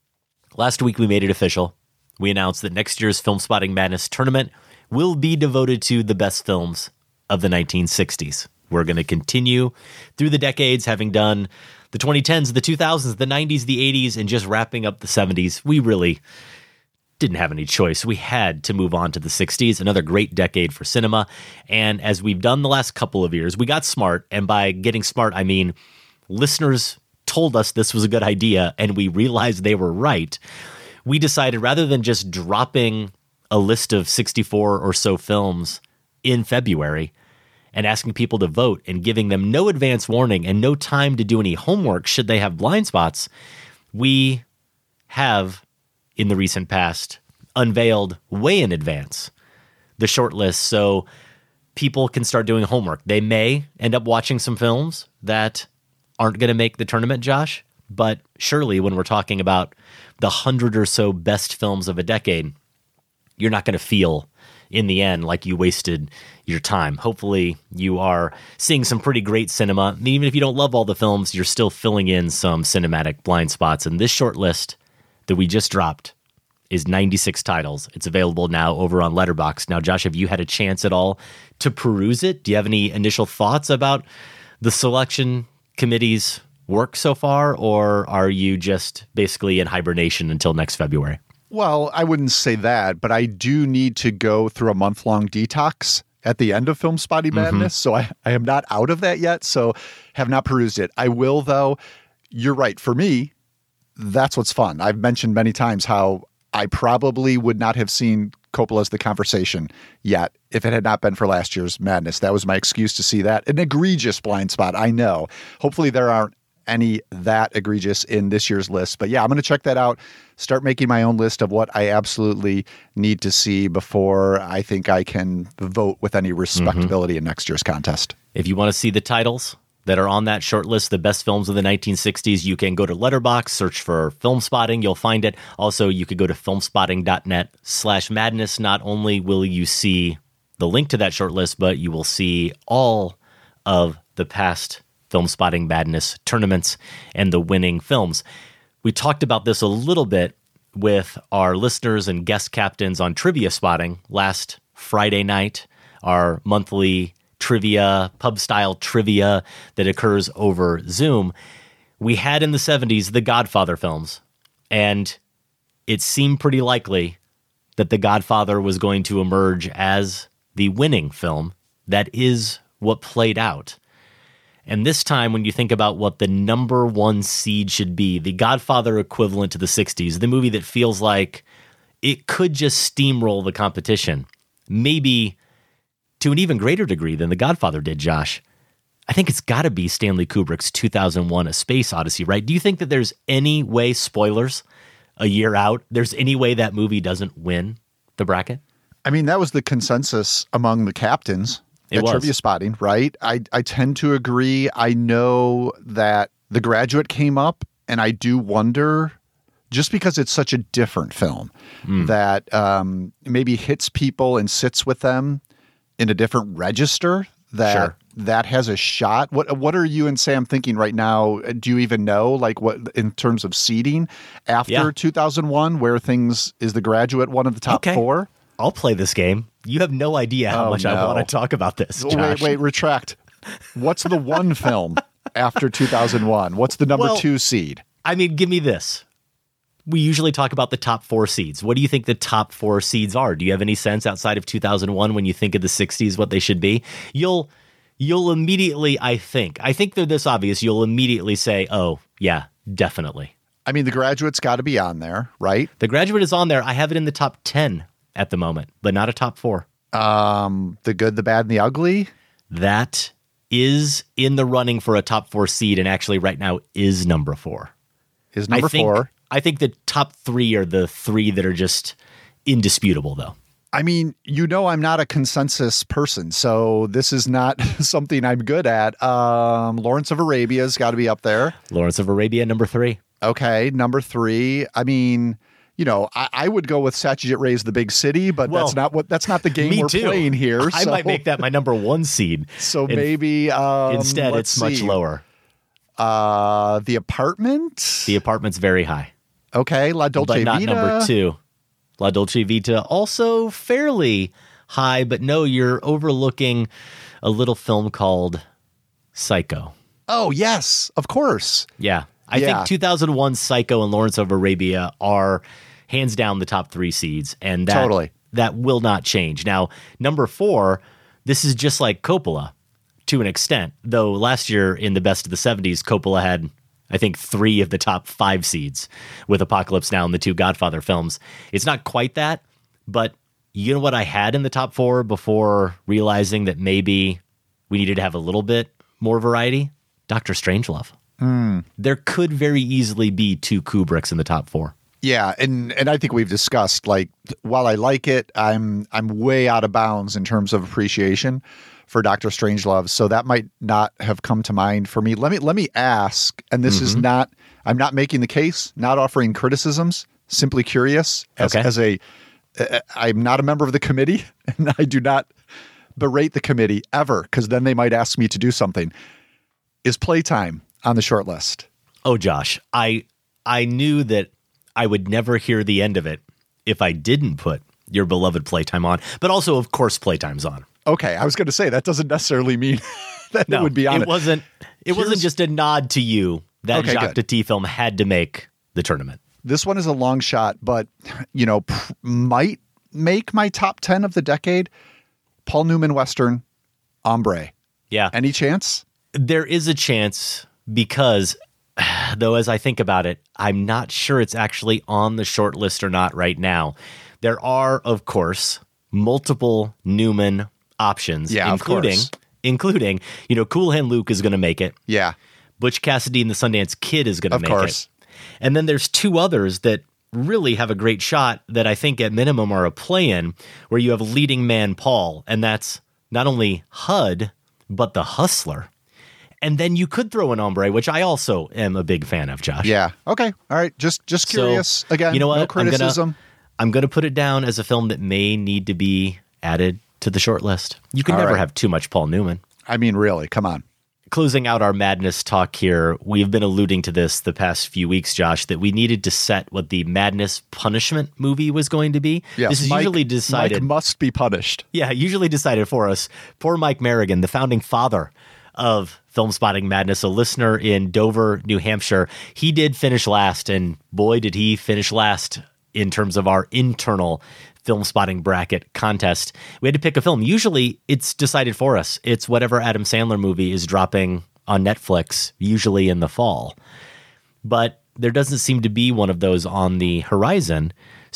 Last week, we made it official. We announced that next year's Film Spotting Madness tournament will be devoted to the best films of the 1960s. We're going to continue through the decades, having done the 2010s, the 2000s, the 90s, the 80s, and just wrapping up the 70s. We really didn't have any choice. We had to move on to the 60s, another great decade for cinema. And as we've done the last couple of years, we got smart. And by getting smart, I mean listeners told us this was a good idea, and we realized they were right. We decided, rather than just dropping a list of 64 or so films in February and asking people to vote and giving them no advance warning and no time to do any homework should they have blind spots, we have, in the recent past, unveiled way in advance the short list so people can start doing homework. They may end up watching some films that aren't going to make the tournament, Josh, but surely when we're talking about the 100 or so best films of a decade, you're not going to feel in the end like you wasted your time. Hopefully you are seeing some pretty great cinema. And even if you don't love all the films, you're still filling in some cinematic blind spots. And this short list that we just dropped is 96 titles. It's available now over on Letterboxd. Now, Josh, have you had a chance at all to peruse it? Do you have any initial thoughts about the selection committee's work so far, or are you just basically in hibernation until next February? Well, I wouldn't say that, but I do need to go through a month-long detox at the end of Film Spotting Madness. So I am not out of that yet, so have not perused it. I will, though. You're right. For me, that's what's fun. I've mentioned many times how I probably would not have seen Coppola's The Conversation yet if it had not been for last year's Madness. That was my excuse to see that. An egregious blind spot, I know. Hopefully there aren't any that egregious in this year's list. But yeah, I'm going to check that out, start making my own list of what I absolutely need to see before I think I can vote with any respectability in next year's contest. If you want to see the titles that are on that short list, the best films of the 1960s, you can go to Letterboxd, search for Film Spotting, you'll find it. Also, you could go to filmspotting.net/madness. Not only will you see the link to that short list, but you will see all of the past Film Spotting Madness tournaments and the winning films. We talked about this a little bit with our listeners and guest captains on Trivia Spotting last Friday night, our monthly trivia, pub-style trivia that occurs over Zoom. We had in the 70s the Godfather films, and it seemed pretty likely that The Godfather was going to emerge as the winning film. That is what played out. And this time, when you think about what the number one seed should be, The Godfather equivalent to the 60s, the movie that feels like it could just steamroll the competition, maybe to an even greater degree than The Godfather did, Josh, I think it's got to be Stanley Kubrick's 2001: A Space Odyssey, right? Do you think that there's any way, spoilers, a year out, there's any way that movie doesn't win the bracket? I mean, that was the consensus among the captains. It was. Trivia Spotting, right? I tend to agree. I know that The Graduate came up, and I do wonder, just because it's such a different film, that maybe hits people and sits with them in a different register, that that has a shot. What are you and Sam thinking right now? Do you even know, like, what in terms of seeding after 2001, where things is The Graduate one of the top four? I'll play this game. You have no idea how much I want to talk about this, Josh. Wait, retract. What's the one film after 2001? What's the number two seed? I mean, give me this. We usually talk about the top four seeds. What do you think the top four seeds are? Do you have any sense outside of 2001 when you think of the 60s what they should be? You'll immediately, I think they're this obvious, you'll immediately say, oh, yeah, definitely. I mean, The Graduate's got to be on there, right? The Graduate is on there. I have it in the top 10 at the moment, but not a top four. The Good, the Bad, and the Ugly? That is in the running for a top four seed, and actually right now is number four. Is number four. I think the top three are the three that are just indisputable, though. I mean, I'm not a consensus person, so this is not something I'm good at. Lawrence of Arabia's got to be up there. Lawrence of Arabia, number 3. Okay, number 3. I mean, I would go with Satyajit Ray's The Big City, but that's not the game we're playing here. I might make that my number 1 seed. So maybe instead it's much lower. The Apartment? The Apartment's very high. Okay, La Dolce Vita. But not number 2. La Dolce Vita also fairly high, but no, you're overlooking a little film called Psycho. Oh, yes, of course. Yeah. I think 2001 Psycho and Lawrence of Arabia are hands down the top 3 seeds, and that will not change. Now, number 4, this is just like Coppola to an extent, though last year in the best of the 70s, Coppola had, I think, 3 of the top 5 seeds with Apocalypse Now and the 2 Godfather films. It's not quite that, but you know what I had in the top 4 before realizing that maybe we needed to have a little bit more variety? Dr. Strangelove. There could very easily be 2 Kubricks in the top 4. Yeah, and I think we've discussed, like, while I like it, I'm way out of bounds in terms of appreciation for Dr. Strangelove, so that might not have come to mind for me. Let me ask, and this is not, I'm not making the case, not offering criticisms, simply curious. I'm not a member of the committee, and I do not berate the committee ever, because then they might ask me to do something. Is Playtime on the short list? Oh, Josh, I knew that I would never hear the end of it if I didn't put your beloved Playtime on, but also, of course, Playtime's on. Okay, I was going to say that doesn't necessarily mean that it would be on. It wasn't just a nod to you that Jacques Tati film had to make the tournament. This one is a long shot, but, might make my top 10 of the decade. Paul Newman Western, Hombre. Yeah. Any chance? There is a chance because, though, as I think about it, I'm not sure it's actually on the short list or not right now. There are, of course, multiple Newman options, including, Cool Hand Luke is going to make it. Yeah. Butch Cassidy and the Sundance Kid is going to make course. it. And then there's two others that really have a great shot that I think at minimum are a play-in, where you have leading man Paul, and that's not only HUD, but The Hustler. And then you could throw an Hombre, which I also am a big fan of, Josh. Yeah. Okay. All right. Just curious. So, Again, you know what? No criticism. I'm going to put it down as a film that may need to be added to the short list. You can never have too much Paul Newman. I mean, really, come on. Closing out our madness talk here, we've been alluding to this the past few weeks, Josh, that we needed to set what the Madness Punishment movie was going to be. Yes, this is usually decided. Mike must be punished. Yeah, usually decided for us. Poor Mike Merrigan, the founding father of Film Spotting Madness, a listener in Dover, New Hampshire. He did finish last, and boy, did he finish last in terms of our internal Film Spotting bracket contest. We had to pick a film. Usually it's decided for us. It's whatever Adam Sandler movie is dropping on Netflix, usually in the fall. But there doesn't seem to be one of those on the horizon.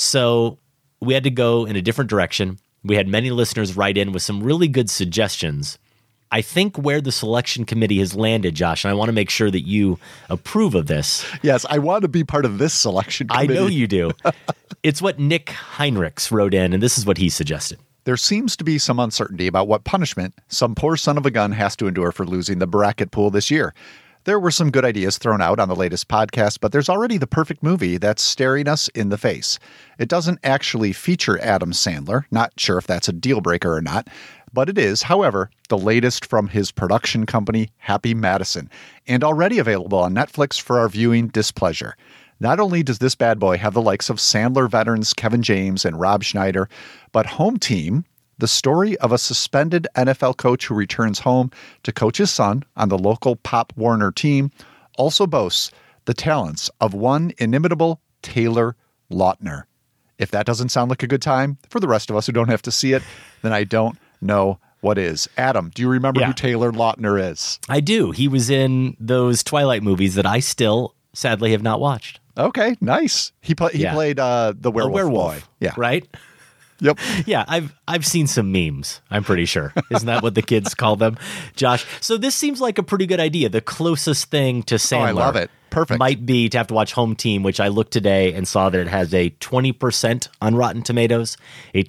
So we had to go in a different direction. We had many listeners write in with some really good suggestions. I think where the selection committee has landed, Josh, and I want to make sure that you approve of this. Yes, I want to be part of this selection committee. I know you do. It's what Nick Heinrichs wrote in, and this is what he suggested. There seems to be some uncertainty about what punishment some poor son of a gun has to endure for losing the bracket pool this year. There were some good ideas thrown out on the latest podcast, but there's already the perfect movie that's staring us in the face. It doesn't actually feature Adam Sandler. Not sure if that's a deal breaker or not, but it is, however, the latest from his production company, Happy Madison, and already available on Netflix for our viewing displeasure. Not only does this bad boy have the likes of Sandler veterans Kevin James and Rob Schneider, but Home Team, the story of a suspended NFL coach who returns home to coach his son on the local Pop Warner team, also boasts the talents of one inimitable Taylor Lautner. If that doesn't sound like a good time for the rest of us who don't have to see it, then I don't know what is. Adam, do you remember who Taylor Lautner is? I do. He was in those Twilight movies that I still, sadly, have not watched. Okay, nice. He played the werewolf boy. Yeah. Right? Yep. Yeah, I've seen some memes, I'm pretty sure. Isn't that what the kids call them, Josh? So this seems like a pretty good idea. The closest thing to Sandler I love it. Perfect. might be to have to watch Home Team, which I looked today and saw that it has a 20% on Rotten Tomatoes, a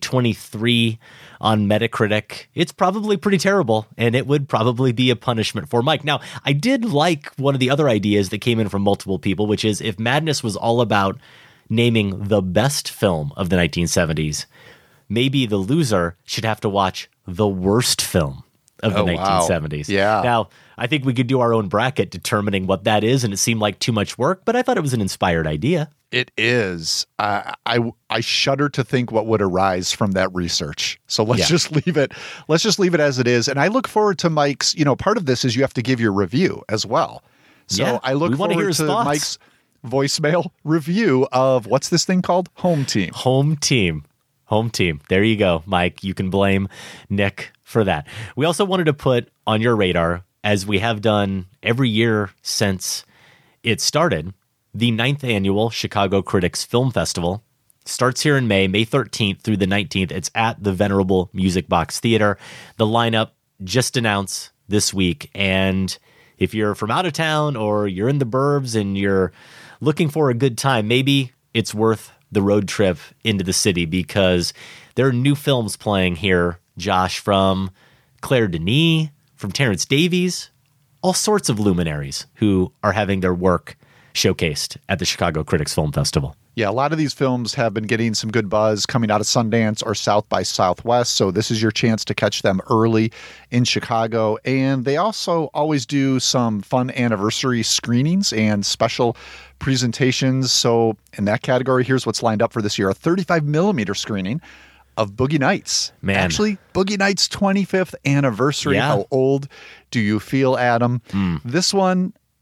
23 on Metacritic. It's probably pretty terrible, and it would probably be a punishment for Mike. Now, I did like one of the other ideas that came in from multiple people, which is if Madness was all about naming the best film of the 1970s, maybe the loser should have to watch the worst film of the 1970s. Wow. Yeah. Now, I think we could do our own bracket determining what that is, and it seemed like too much work, but I thought it was an inspired idea. It is. I shudder to think what would arise from that research. So let's just leave it. Let's just leave it as it is. And I look forward to Mike's, part of this is you have to give your review as well. So I look forward to Mike's voicemail review of what's this thing called? Home Team. Home Team. Home Team. There you go, Mike. You can blame Nick for that. We also wanted to put on your radar, as we have done every year since it started, the 9th annual Chicago Critics Film Festival starts here in May 13th through the 19th. It's at the Venerable Music Box Theater. The lineup just announced this week. And if you're from out of town or you're in the burbs and you're looking for a good time, maybe it's worth the road trip into the city, because there are new films playing here, Josh, from Claire Denis, from Terrence Davies, all sorts of luminaries who are having their work showcased at the Chicago Critics Film Festival. Yeah, a lot of these films have been getting some good buzz coming out of Sundance or South by Southwest, so this is your chance to catch them early in Chicago. And they also always do some fun anniversary screenings and special presentations. So in that category, here's what's lined up for this year: a 35mm screening of Boogie Nights. Man. Actually, Boogie Nights' 25th anniversary. Yeah. How old do you feel, Adam? This one,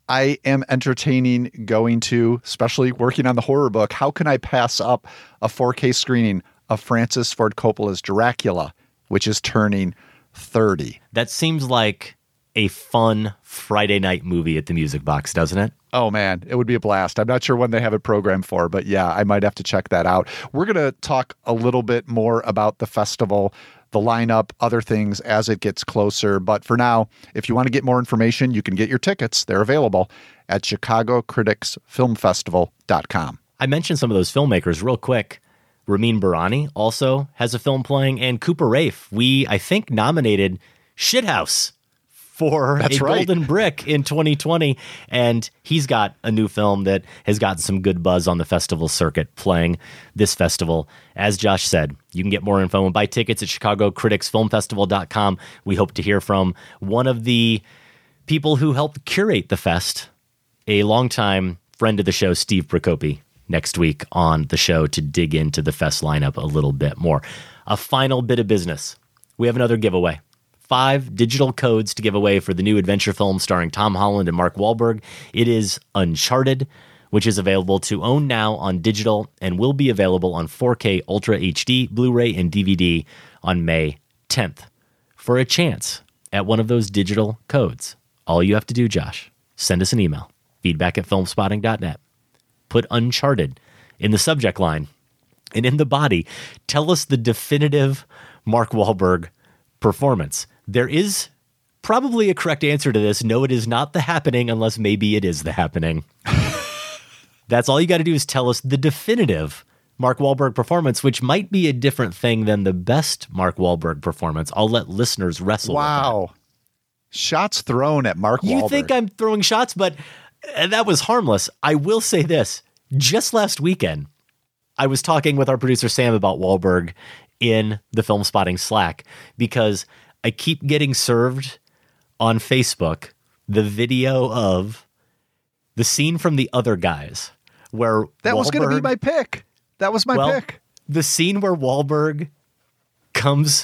I am entertaining going to, especially working on the horror book. How can I pass up a 4K screening of Francis Ford Coppola's Dracula, which is turning 30? That seems like a fun Friday night movie at the Music Box, doesn't it? Oh, man, it would be a blast. I'm not sure when they have it programmed for, but yeah, I might have to check that out. We're going to talk a little bit more about the festival, the lineup, other things as it gets closer. But for now, if you want to get more information, you can get your tickets. They're available at ChicagoCriticsFilmFestival.com. I mentioned some of those filmmakers real quick. Ramin Barani also has a film playing, and Cooper Raiff. We, I think, nominated Shithouse for Golden Brick in 2020, and he's got a new film that has gotten some good buzz on the festival circuit playing this festival. As Josh said, you can get more info and buy tickets at ChicagoCriticsFilmFestival.com. We hope to hear from one of the people who helped curate the fest, a longtime friend of the show, Steve Procopi, next week on the show to dig into the fest lineup a little bit more. A final bit of business. We have another giveaway. 5 digital codes to give away for the new adventure film starring Tom Holland and Mark Wahlberg. It is Uncharted, which is available to own now on digital and will be available on 4K Ultra HD, Blu-ray, and DVD on May 10th. For a chance at one of those digital codes, all you have to do, Josh, send us an email, feedback@filmspotting.net. Put Uncharted in the subject line, and in the body, tell us the definitive Mark Wahlberg performance. There is probably a correct answer to this. No, it is not The Happening, unless maybe it is The Happening. That's all you got to do is tell us the definitive Mark Wahlberg performance, which might be a different thing than the best Mark Wahlberg performance. I'll let listeners wrestle with that. Shots thrown at Mark Wahlberg. You think I'm throwing shots, but that was harmless. I will say this. Just last weekend, I was talking with our producer Sam about Wahlberg in the Film Spotting Slack because I keep getting served on Facebook the video of the scene from The Other Guys where that was going to be my pick. That was my pick. The scene where Wahlberg comes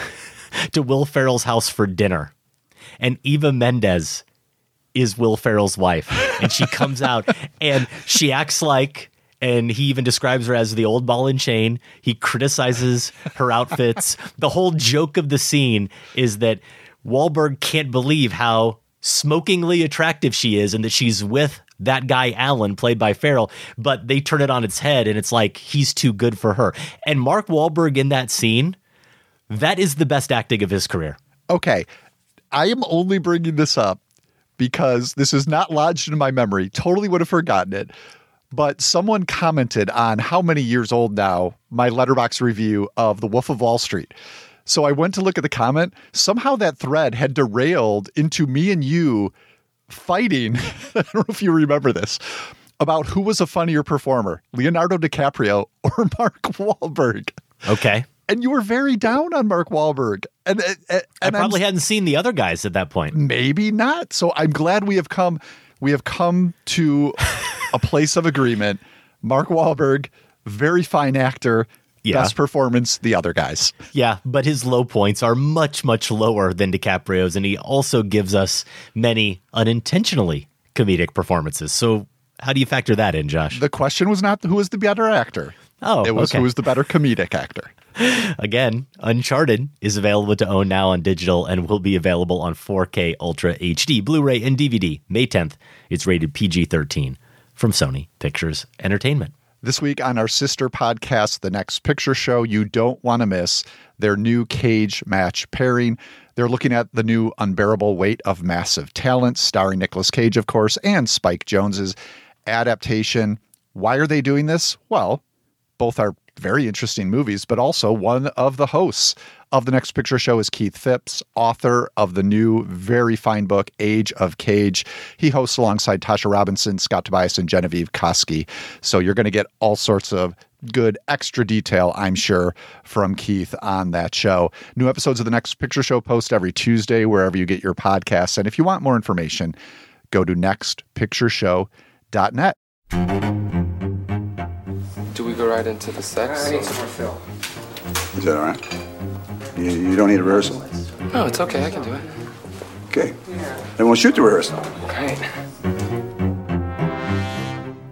to Will Ferrell's house for dinner, and Eva Mendes is Will Ferrell's wife, and she comes out and she acts like, and he even describes her as the old ball and chain. He criticizes her outfits. The whole joke of the scene is that Wahlberg can't believe how smokingly attractive she is and that she's with that guy, Alan, played by Ferrell, but they turn it on its head and it's like he's too good for her. And Mark Wahlberg in that scene, that is the best acting of his career. Okay, I am only bringing this up because this is not lodged in my memory. Totally would have forgotten it. But someone commented on how many years old now my Letterboxd review of The Wolf of Wall Street. So I went to look at the comment. Somehow that thread had derailed into me and you fighting. I don't know if you remember this, about who was a funnier performer, Leonardo DiCaprio or Mark Wahlberg. Okay. And you were very down on Mark Wahlberg. And I probably hadn't seen The Other Guys at that point. Maybe not. So I'm glad we have come to a place of agreement. Mark Wahlberg, very fine actor. Yeah. Best performance, The Other Guys. Yeah, but his low points are much, much lower than DiCaprio's, and he also gives us many unintentionally comedic performances. So how do you factor that in, Josh? The question was not who was the better actor. Oh, it was okay. Who was the better comedic actor. Again, Uncharted is available to own now on digital and will be available on 4K Ultra HD, Blu-ray, and DVD May 10th. It's rated PG-13 from Sony Pictures Entertainment. This week on our sister podcast, The Next Picture Show, you don't want to miss their new cage match pairing. They're looking at the new Unbearable Weight of Massive Talent, starring Nicolas Cage, of course, and Spike Jonze's adaptation. Why are they doing this? Well, both are very interesting movies, but also one of the hosts of The Next Picture Show is Keith Phipps, author of the new very fine book, Age of Cage. He hosts alongside Tasha Robinson, Scott Tobias, and Genevieve Koski. So you're going to get all sorts of good extra detail, I'm sure, from Keith on that show. New episodes of The Next Picture Show post every Tuesday, wherever you get your podcasts. And if you want more information, go to nextpictureshow.net. Do we go right into the sex? I need some more fill. Is that all right? You don't need a rehearsal? No, it's okay. I can do it. Okay. Then we'll shoot the rehearsal. Great.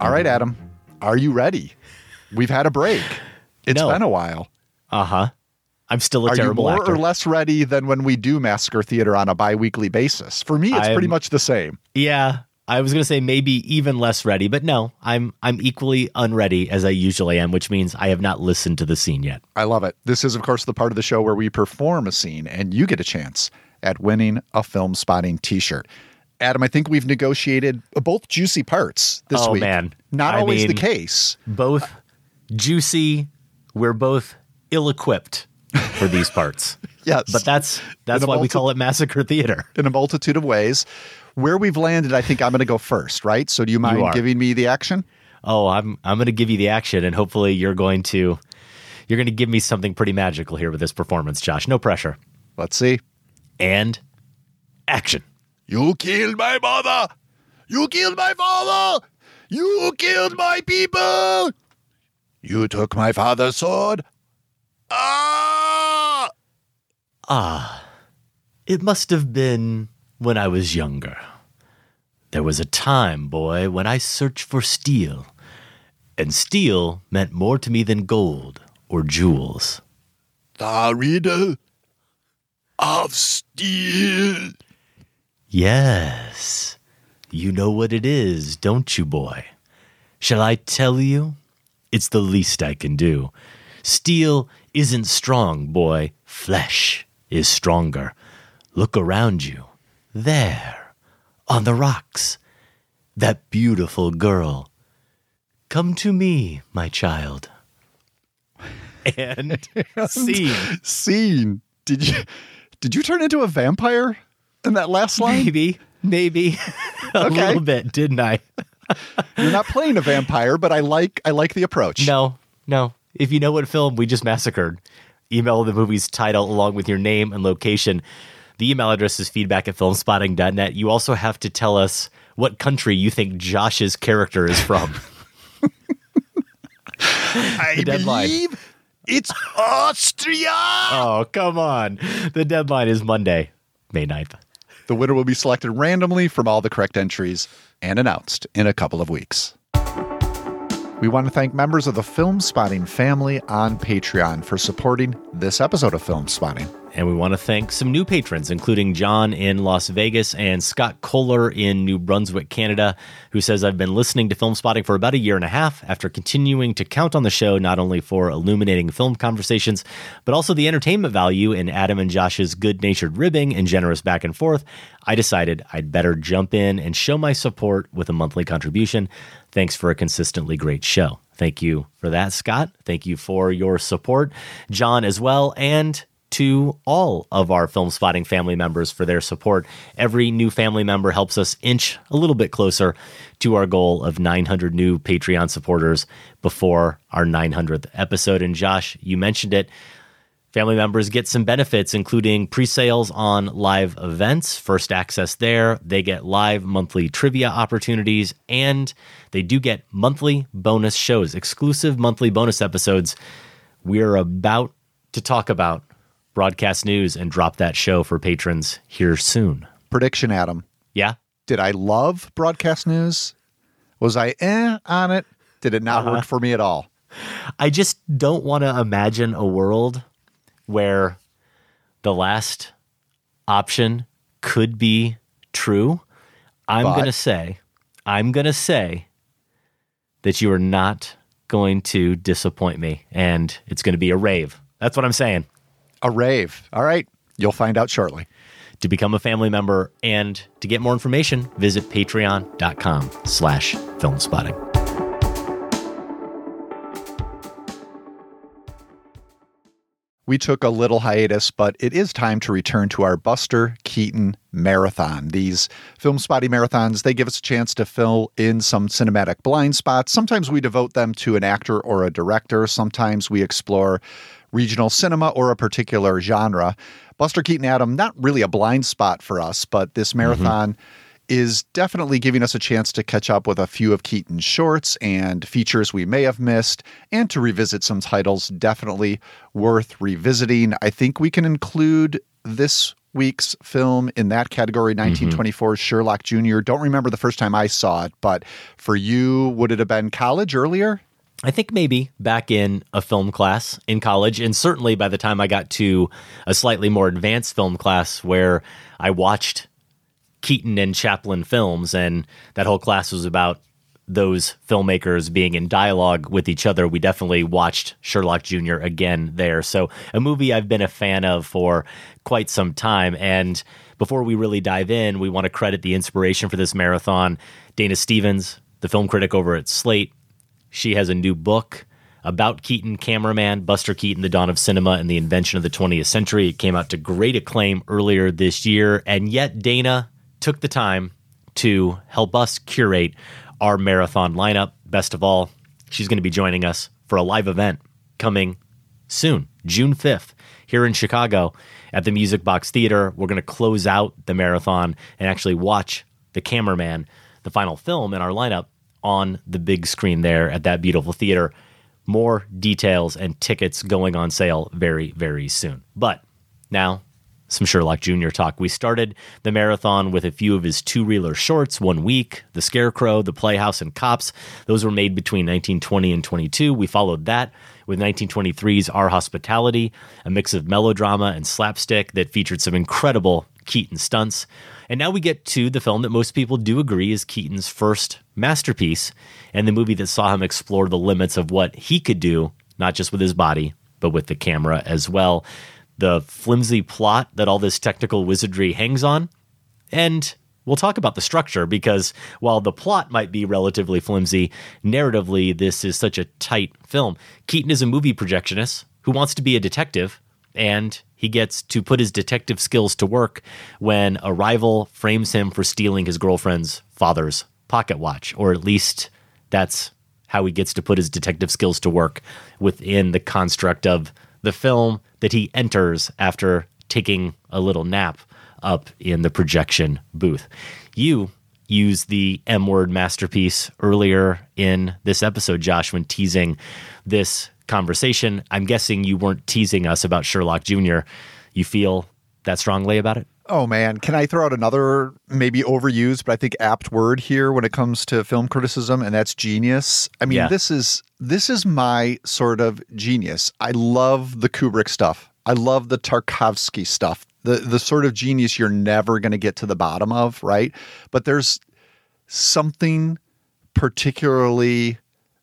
All right, Adam, are you ready? We've had a break. It's been a while. Uh-huh. I'm still a Are terrible you more actor. or less ready than when we do Massacre Theater on a bi-weekly basis? For me, it's pretty much the same. Yeah, I was going to say maybe even less ready, but no, I'm equally unready as I usually am, which means I have not listened to the scene yet. I love it. This is, of course, the part of the show where we perform a scene, and you get a chance at winning a Film Spotting t-shirt. Adam, I think we've negotiated both juicy parts this week. Oh, man. Not always the case. Both juicy. We're both ill-equipped for these parts. Yes. But that's why we call it Massacre Theater. In a multitude of ways. Where we've landed, I think I'm going to go first, right? So do you mind giving me the action? Oh, I'm going to give you the action, and hopefully you're going to give me something pretty magical here with this performance, Josh. No pressure. Let's see. And action. You killed my mother. You killed my father. You killed my people. You took my father's sword. It must have been when I was younger. There was a time, boy, when I searched for steel. And steel meant more to me than gold or jewels. The riddle of steel. Yes. You know what it is, don't you, boy? Shall I tell you? It's the least I can do. Steel isn't strong, boy. Flesh is stronger. Look around you. There, on the rocks. That beautiful girl. Come to me, my child. And Scene. Did you turn into a vampire in that last line? Maybe. A little bit, didn't I? You're not playing a vampire, but I like the approach. No. If you know what film we just massacred, email the movie's title along with your name and location. The email address is feedback@filmspotting.net. You also have to tell us what country you think Josh's character is from. I believe it's Austria. Oh, come on. The deadline is Monday, May 9th. The winner will be selected randomly from all the correct entries and announced in a couple of weeks. We want to thank members of the Film Spotting family on Patreon for supporting this episode of Film Spotting. And we want to thank some new patrons, including John in Las Vegas and Scott Kohler in New Brunswick, Canada, who says, I've been listening to Film Spotting for about a year and a half after continuing to count on the show not only for illuminating film conversations, but also the entertainment value in Adam and Josh's good-natured ribbing and generous back and forth. I decided I'd better jump in and show my support with a monthly contribution. Thanks for a consistently great show. Thank you for that, Scott. Thank you for your support, John, as well, and to all of our Film Spotting family members for their support. Every new family member helps us inch a little bit closer to our goal of 900 new Patreon supporters before our 900th episode. And Josh, you mentioned it. Family members get some benefits, including pre-sales on live events, first access there. They get live monthly trivia opportunities, and they do get monthly bonus shows, exclusive monthly bonus episodes. We're about to talk about broadcast news and drop that show for patrons here soon. Prediction, Adam. Yeah? Did I love broadcast news? Was I on it? Did it not work for me at all? I just don't want to imagine a world where the last option could be true. I'm going to say that you are not going to disappoint me, and it's going to be a rave. That's what I'm saying. A rave. All right. You'll find out shortly. To become a family member and to get more information, visit patreon.com/filmspotting. We took a little hiatus, but it is time to return to our Buster Keaton Marathon. These Film Spotting marathons, they give us a chance to fill in some cinematic blind spots. Sometimes we devote them to an actor or a director. Sometimes we explore regional cinema or a particular genre. Buster Keaton, Adam, not really a blind spot for us, but this marathon is definitely giving us a chance to catch up with a few of Keaton's shorts and features we may have missed, and to revisit some titles definitely worth revisiting. I think we can include this week's film in that category, 1924's Sherlock Jr. Don't remember the first time I saw it, but for you, would it have been college earlier? I think maybe back in a film class in college, and certainly by the time I got to a slightly more advanced film class where I watched Keaton and Chaplin films, and that whole class was about those filmmakers being in dialogue with each other. We definitely watched Sherlock Jr. again there. So a movie I've been a fan of for quite some time. And before we really dive in, we want to credit the inspiration for this marathon, Dana Stevens, the film critic over at Slate. She has a new book about Keaton, Cameraman, Buster Keaton, The Dawn of Cinema and the Invention of the 20th Century. It came out to great acclaim earlier this year, and yet Dana took the time to help us curate our marathon lineup. Best of all, she's going to be joining us for a live event coming soon, June 5th, here in Chicago at the Music Box Theater. We're going to close out the marathon and actually watch The Cameraman, the final film in our lineup, on the big screen there at that beautiful theater. More details and tickets going on sale very, very soon. But now, some Sherlock Jr. talk. We started the marathon with a few of his two-reeler shorts, 1 Week, The Scarecrow, The Playhouse, and Cops. Those were made between 1920 and 22. We followed that with 1923's Our Hospitality, a mix of melodrama and slapstick that featured some incredible Keaton stunts. And now we get to the film that most people do agree is Keaton's first masterpiece, and the movie that saw him explore the limits of what he could do, not just with his body, but with the camera as well. The flimsy plot that all this technical wizardry hangs on. And we'll talk about the structure, because while the plot might be relatively flimsy, narratively, this is such a tight film. Keaton is a movie projectionist who wants to be a detective, and he gets to put his detective skills to work when a rival frames him for stealing his girlfriend's father's pocket watch, or at least that's how he gets to put his detective skills to work within the construct of the film that he enters after taking a little nap up in the projection booth. You used the M-word masterpiece earlier in this episode, Josh, when teasing this conversation. I'm guessing you weren't teasing us about Sherlock Jr. You feel that strongly about it? Oh, man. Can I throw out another maybe overused, but I think apt word here when it comes to film criticism, and that's genius. I mean, this is my sort of genius. I love the Kubrick stuff. I love the Tarkovsky stuff, the sort of genius you're never going to get to the bottom of, right? But there's something particularly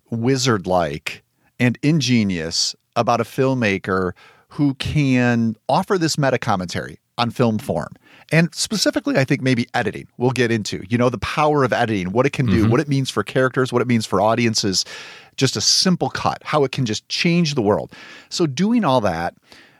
wizard-like and ingenious about a filmmaker who can offer this meta commentary on film form. And specifically, I think maybe editing we'll get into, the power of editing, what it can do, what it means for characters, what it means for audiences, just a simple cut, how it can just change the world. So doing all that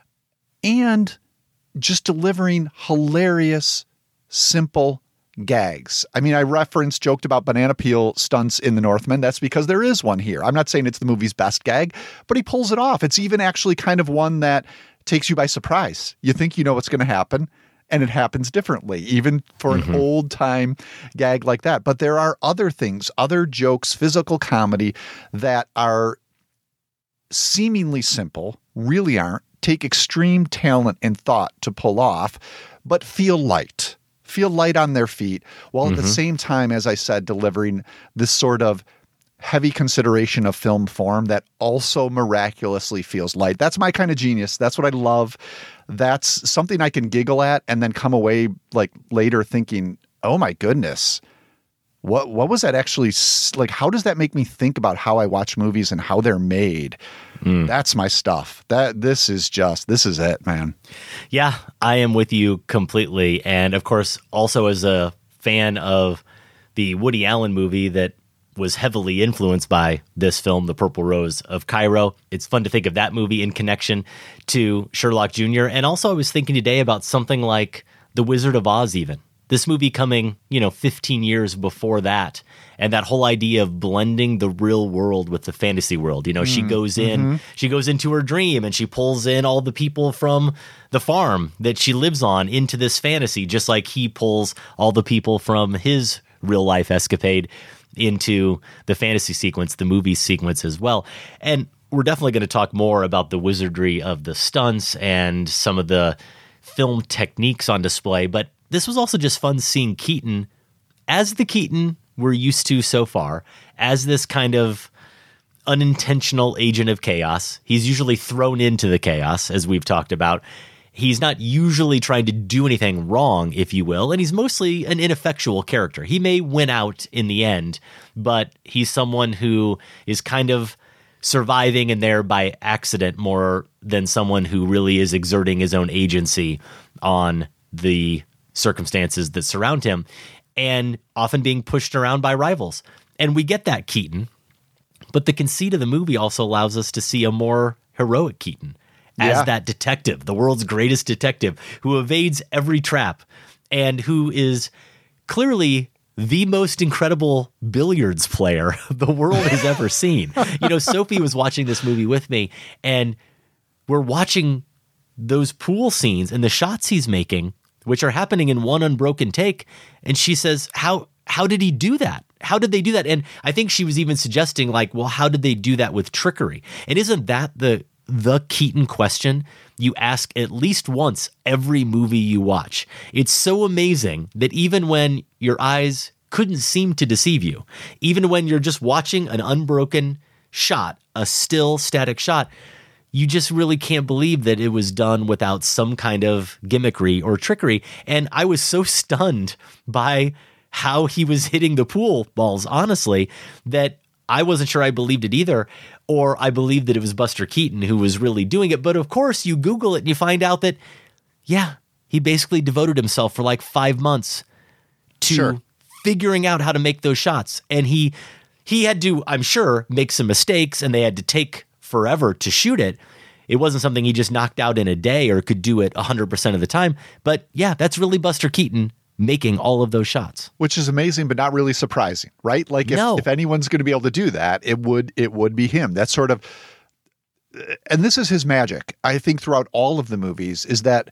and just delivering hilarious, simple gags. I mean, I joked about banana peel stunts in The Northman. That's because there is one here. I'm not saying it's the movie's best gag, but he pulls it off. It's even actually kind of one that takes you by surprise. You think you know what's going to happen, and it happens differently, even for an old-time gag like that. But there are other things, other jokes, physical comedy that are seemingly simple, really aren't, take extreme talent and thought to pull off, but feel light on their feet, while at the same time, as I said, delivering this sort of heavy consideration of film form that also miraculously feels light. That's my kind of genius. That's what I love. That's something I can giggle at and then come away like later thinking, oh my goodness, what was that actually like? How does that make me think about how I watch movies and how they're made? That's my stuff. This is it, man. Yeah, I am with you completely. And of course, also as a fan of the Woody Allen movie that was heavily influenced by this film, The Purple Rose of Cairo, it's fun to think of that movie in connection to Sherlock Jr. And also I was thinking today about something like The Wizard of Oz even. This movie coming, 15 years before that. And that whole idea of blending the real world with the fantasy world. She goes into her dream and she pulls in all the people from the farm that she lives on into this fantasy, just like he pulls all the people from his real life escapade into the fantasy sequence, the movie sequence as well. And we're definitely going to talk more about the wizardry of the stunts and some of the film techniques on display, but this was also just fun seeing Keaton as the Keaton we're used to so far, as this kind of unintentional agent of chaos. He's usually thrown into the chaos, as we've talked about. He's not usually trying to do anything wrong, if you will, and he's mostly an ineffectual character. He may win out in the end, but he's someone who is kind of surviving in there by accident more than someone who really is exerting his own agency on the circumstances that surround him, and often being pushed around by rivals. And we get that Keaton, but the conceit of the movie also allows us to see a more heroic Keaton as that detective, the world's greatest detective, who evades every trap and who is clearly the most incredible billiards player the world has ever seen. You know, Sophie was watching this movie with me, and we're watching those pool scenes and the shots he's making, which are happening in one unbroken take. And she says, how did he do that? How did they do that? And I think she was even suggesting, like, well, how did they do that with trickery? And isn't that the Keaton question you ask at least once every movie you watch? It's so amazing that even when your eyes couldn't seem to deceive you, even when you're just watching an unbroken shot, a still static shot, you just really can't believe that it was done without some kind of gimmickry or trickery. And I was so stunned by how he was hitting the pool balls, honestly, that I wasn't sure I believed it either, or I believed that it was Buster Keaton who was really doing it. But of course, you Google it and you find out that, yeah, he basically devoted himself for like 5 months to figuring out how to make those shots. And he had to, I'm sure, make some mistakes, and they had to take forever to shoot it. It wasn't something he just knocked out in a day or could do it 100% of the time. But yeah, that's really Buster Keaton making all of those shots. Which is amazing, but not really surprising, right? Like if anyone's going to be able to do that, it would be him. That's sort of, and this is his magic, I think, throughout all of the movies, is that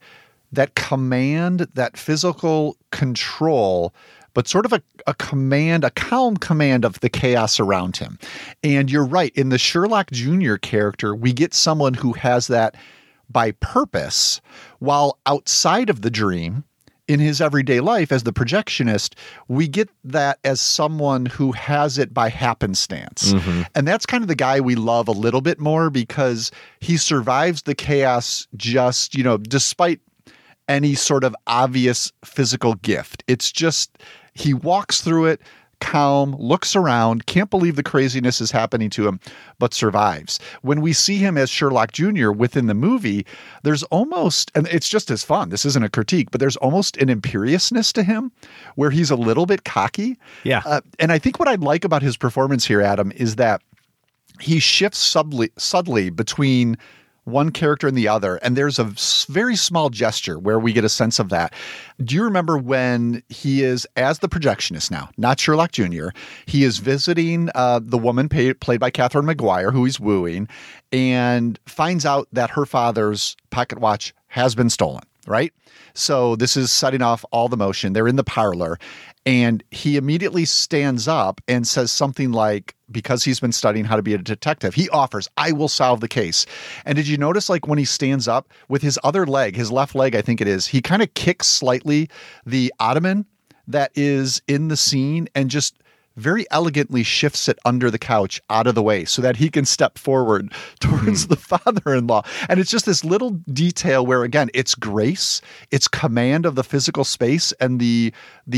command, that physical control, but sort of a calm command of the chaos around him. And you're right, in the Sherlock Jr. character, we get someone who has that by purpose, while outside of the dream, in his everyday life as the projectionist, we get that as someone who has it by happenstance. Mm-hmm. And that's kind of the guy we love a little bit more, because he survives the chaos just, despite any sort of obvious physical gift. It's just, he walks through it calm, looks around, can't believe the craziness is happening to him, but survives. When we see him as Sherlock Jr. within the movie, there's almost, and it's just as fun, this isn't a critique, but there's almost an imperiousness to him where he's a little bit cocky. Yeah. And I think what I like about his performance here, Adam, is that he shifts subtly between one character and the other. And there's a very small gesture where we get a sense of that. Do you remember when he is, as the projectionist now, not Sherlock Jr., he is visiting the woman played by Catherine Maguire, who he's wooing, and finds out that her father's pocket watch has been stolen, right? So this is setting off all the motion. They're in the parlor, and he immediately stands up and says something like, because he's been studying how to be a detective, he offers, I will solve the case. And did you notice, like, when he stands up with his other leg, his left leg, I think it is, he kind of kicks slightly the ottoman that is in the scene and just very elegantly shifts it under the couch out of the way so that he can step forward towards the father-in-law. And it's just this little detail where, again, it's grace, it's command of the physical space and the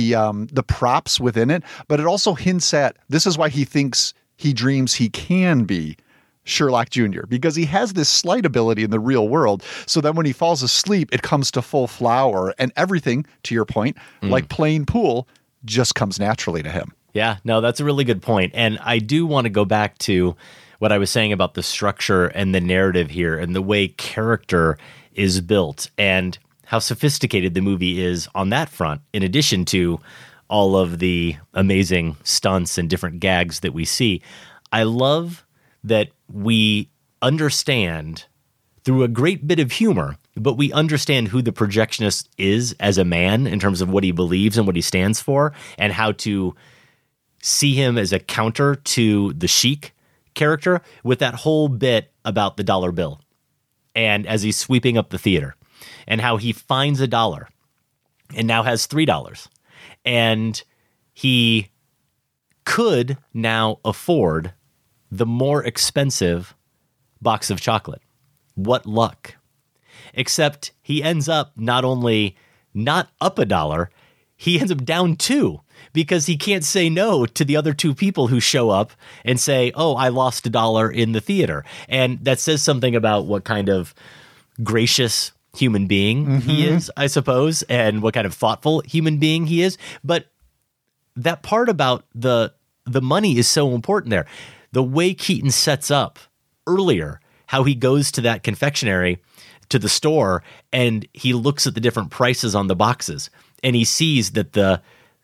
props within it, but it also hints at, this is why he dreams he can be Sherlock Jr., because he has this slight ability in the real world. So then when he falls asleep, it comes to full flower, and everything, to your point, like playing pool, just comes naturally to him. Yeah, no, that's a really good point. And I do want to go back to what I was saying about the structure and the narrative here and the way character is built and how sophisticated the movie is on that front, in addition to all of the amazing stunts and different gags that we see. I love that we understand through a great bit of humor, but we understand who the projectionist is as a man in terms of what he believes and what he stands for, and how to see him as a counter to the Sheik character with that whole bit about the dollar bill and as he's sweeping up the theater. and how he finds $1 and now has $3. And he could now afford the more expensive box of chocolate. What luck. Except he ends up not only not up $1, he ends up down $2 because he can't say no to the other 2 people who show up and say, oh, I lost $1 in the theater. And that says something about what kind of gracious human being he is, I suppose, and what kind of thoughtful human being he is. But that part about the money is so important there. The way Keaton sets up earlier, how he goes to that confectionery, to the store, and he looks at the different prices on the boxes, and he sees that the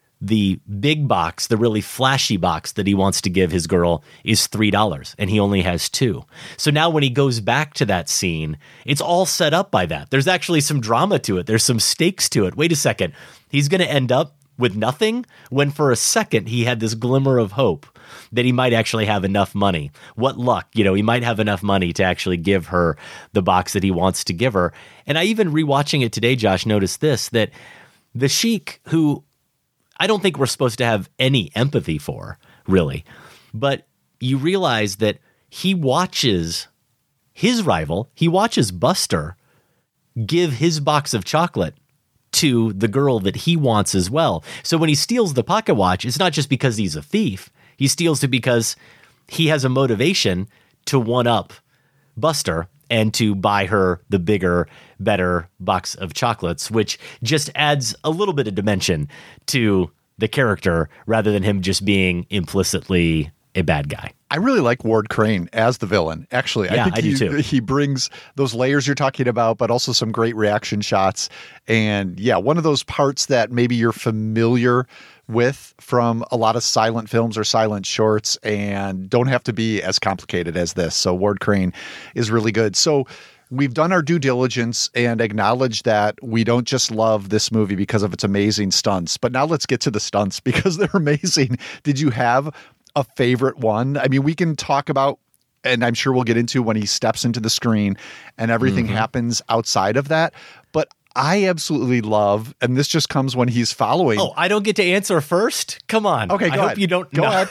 big box, the really flashy box that he wants to give his girl is $3, and he only has $2. So now when he goes back to that scene, it's all set up by that. There's actually some drama to it. There's some stakes to it. Wait a second. He's going to end up with nothing when for a second he had this glimmer of hope that he might actually have enough money. What luck, he might have enough money to actually give her the box that he wants to give her. And I even rewatching it today, Josh, noticed this, that the Sheik, who I don't think we're supposed to have any empathy for, really, but you realize that he watches his rival, he watches Buster give his box of chocolate to the girl that he wants as well. So when he steals the pocket watch, it's not just because he's a thief. He steals it because he has a motivation to one-up Buster and to buy her the bigger, better box of chocolates, which just adds a little bit of dimension to the character rather than him just being implicitly a bad guy. I really like Ward Crane as the villain, actually. Yeah, I do too. He brings those layers you're talking about, but also some great reaction shots. And yeah, one of those parts that maybe you're familiar with from a lot of silent films or silent shorts and don't have to be as complicated as this. So Ward Crane is really good. So we've done our due diligence and acknowledged that we don't just love this movie because of its amazing stunts, but now let's get to the stunts because they're amazing. Did you have a favorite one? I mean, we can talk about, and I'm sure we'll get into when he steps into the screen and everything happens outside of that. But I absolutely love, and this just comes when he's following. Oh, I don't get to answer first? Come on. Okay, go ahead. I hope you don't. Go ahead.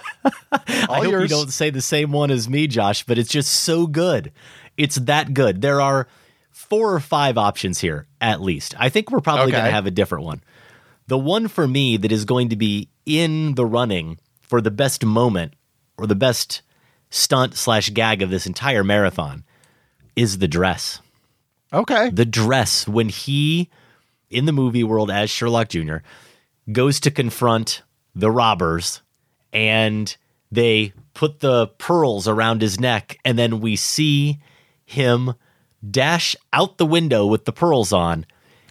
I hope you don't say the same one as me, Josh, but it's just so good. It's that good. There are 4 or 5 options here, at least. I think we're probably going to have a different one. The one for me that is going to be in the running for the best moment or the best stunt/gag of this entire marathon is the dress. Okay. The dress when he, in the movie world as Sherlock Jr., goes to confront the robbers and they put the pearls around his neck and then we see him dash out the window with the pearls on,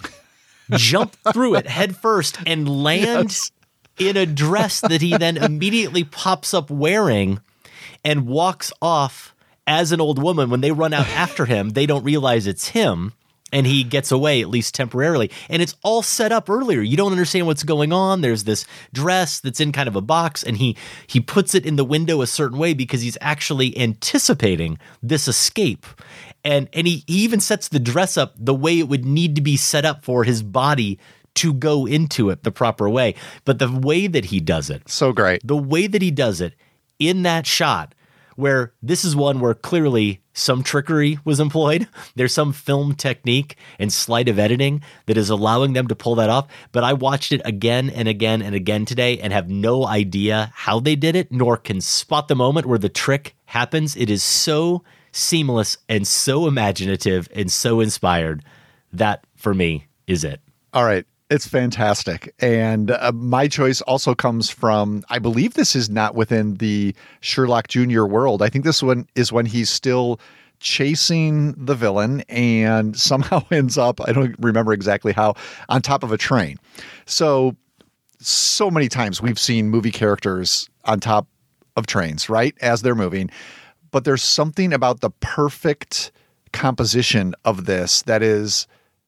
jump through it head first and land in a dress that he then immediately pops up wearing and walks off as an old woman. When they run out after him, they don't realize it's him, and he gets away, at least temporarily. And it's all set up earlier. You don't understand what's going on. There's this dress that's in kind of a box, and he puts it in the window a certain way because he's actually anticipating this escape. And he even sets the dress up the way it would need to be set up for his body to go into it the proper way. But the way that he does it, so great. The way that he does it in that shot, where this is one where clearly some trickery was employed. There's some film technique and sleight of editing that is allowing them to pull that off. But I watched it again and again and again today and have no idea how they did it, nor can spot the moment where the trick happens. It is so seamless and so imaginative and so inspired. That, for me, is it. All right. It's fantastic. And my choice also comes from, I believe this is not within the Sherlock Jr. world. I think this one is when he's still chasing the villain and somehow ends up, I don't remember exactly how, on top of a train. So many times we've seen movie characters on top of trains, right? As they're moving. But there's something about the perfect composition of this that is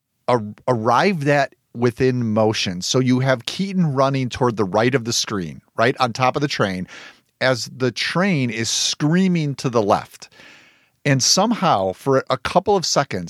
arrived at within motion. So you have Keaton running toward the right of the screen, right on top of the train, as the train is screaming to the left. And somehow, for a couple of seconds,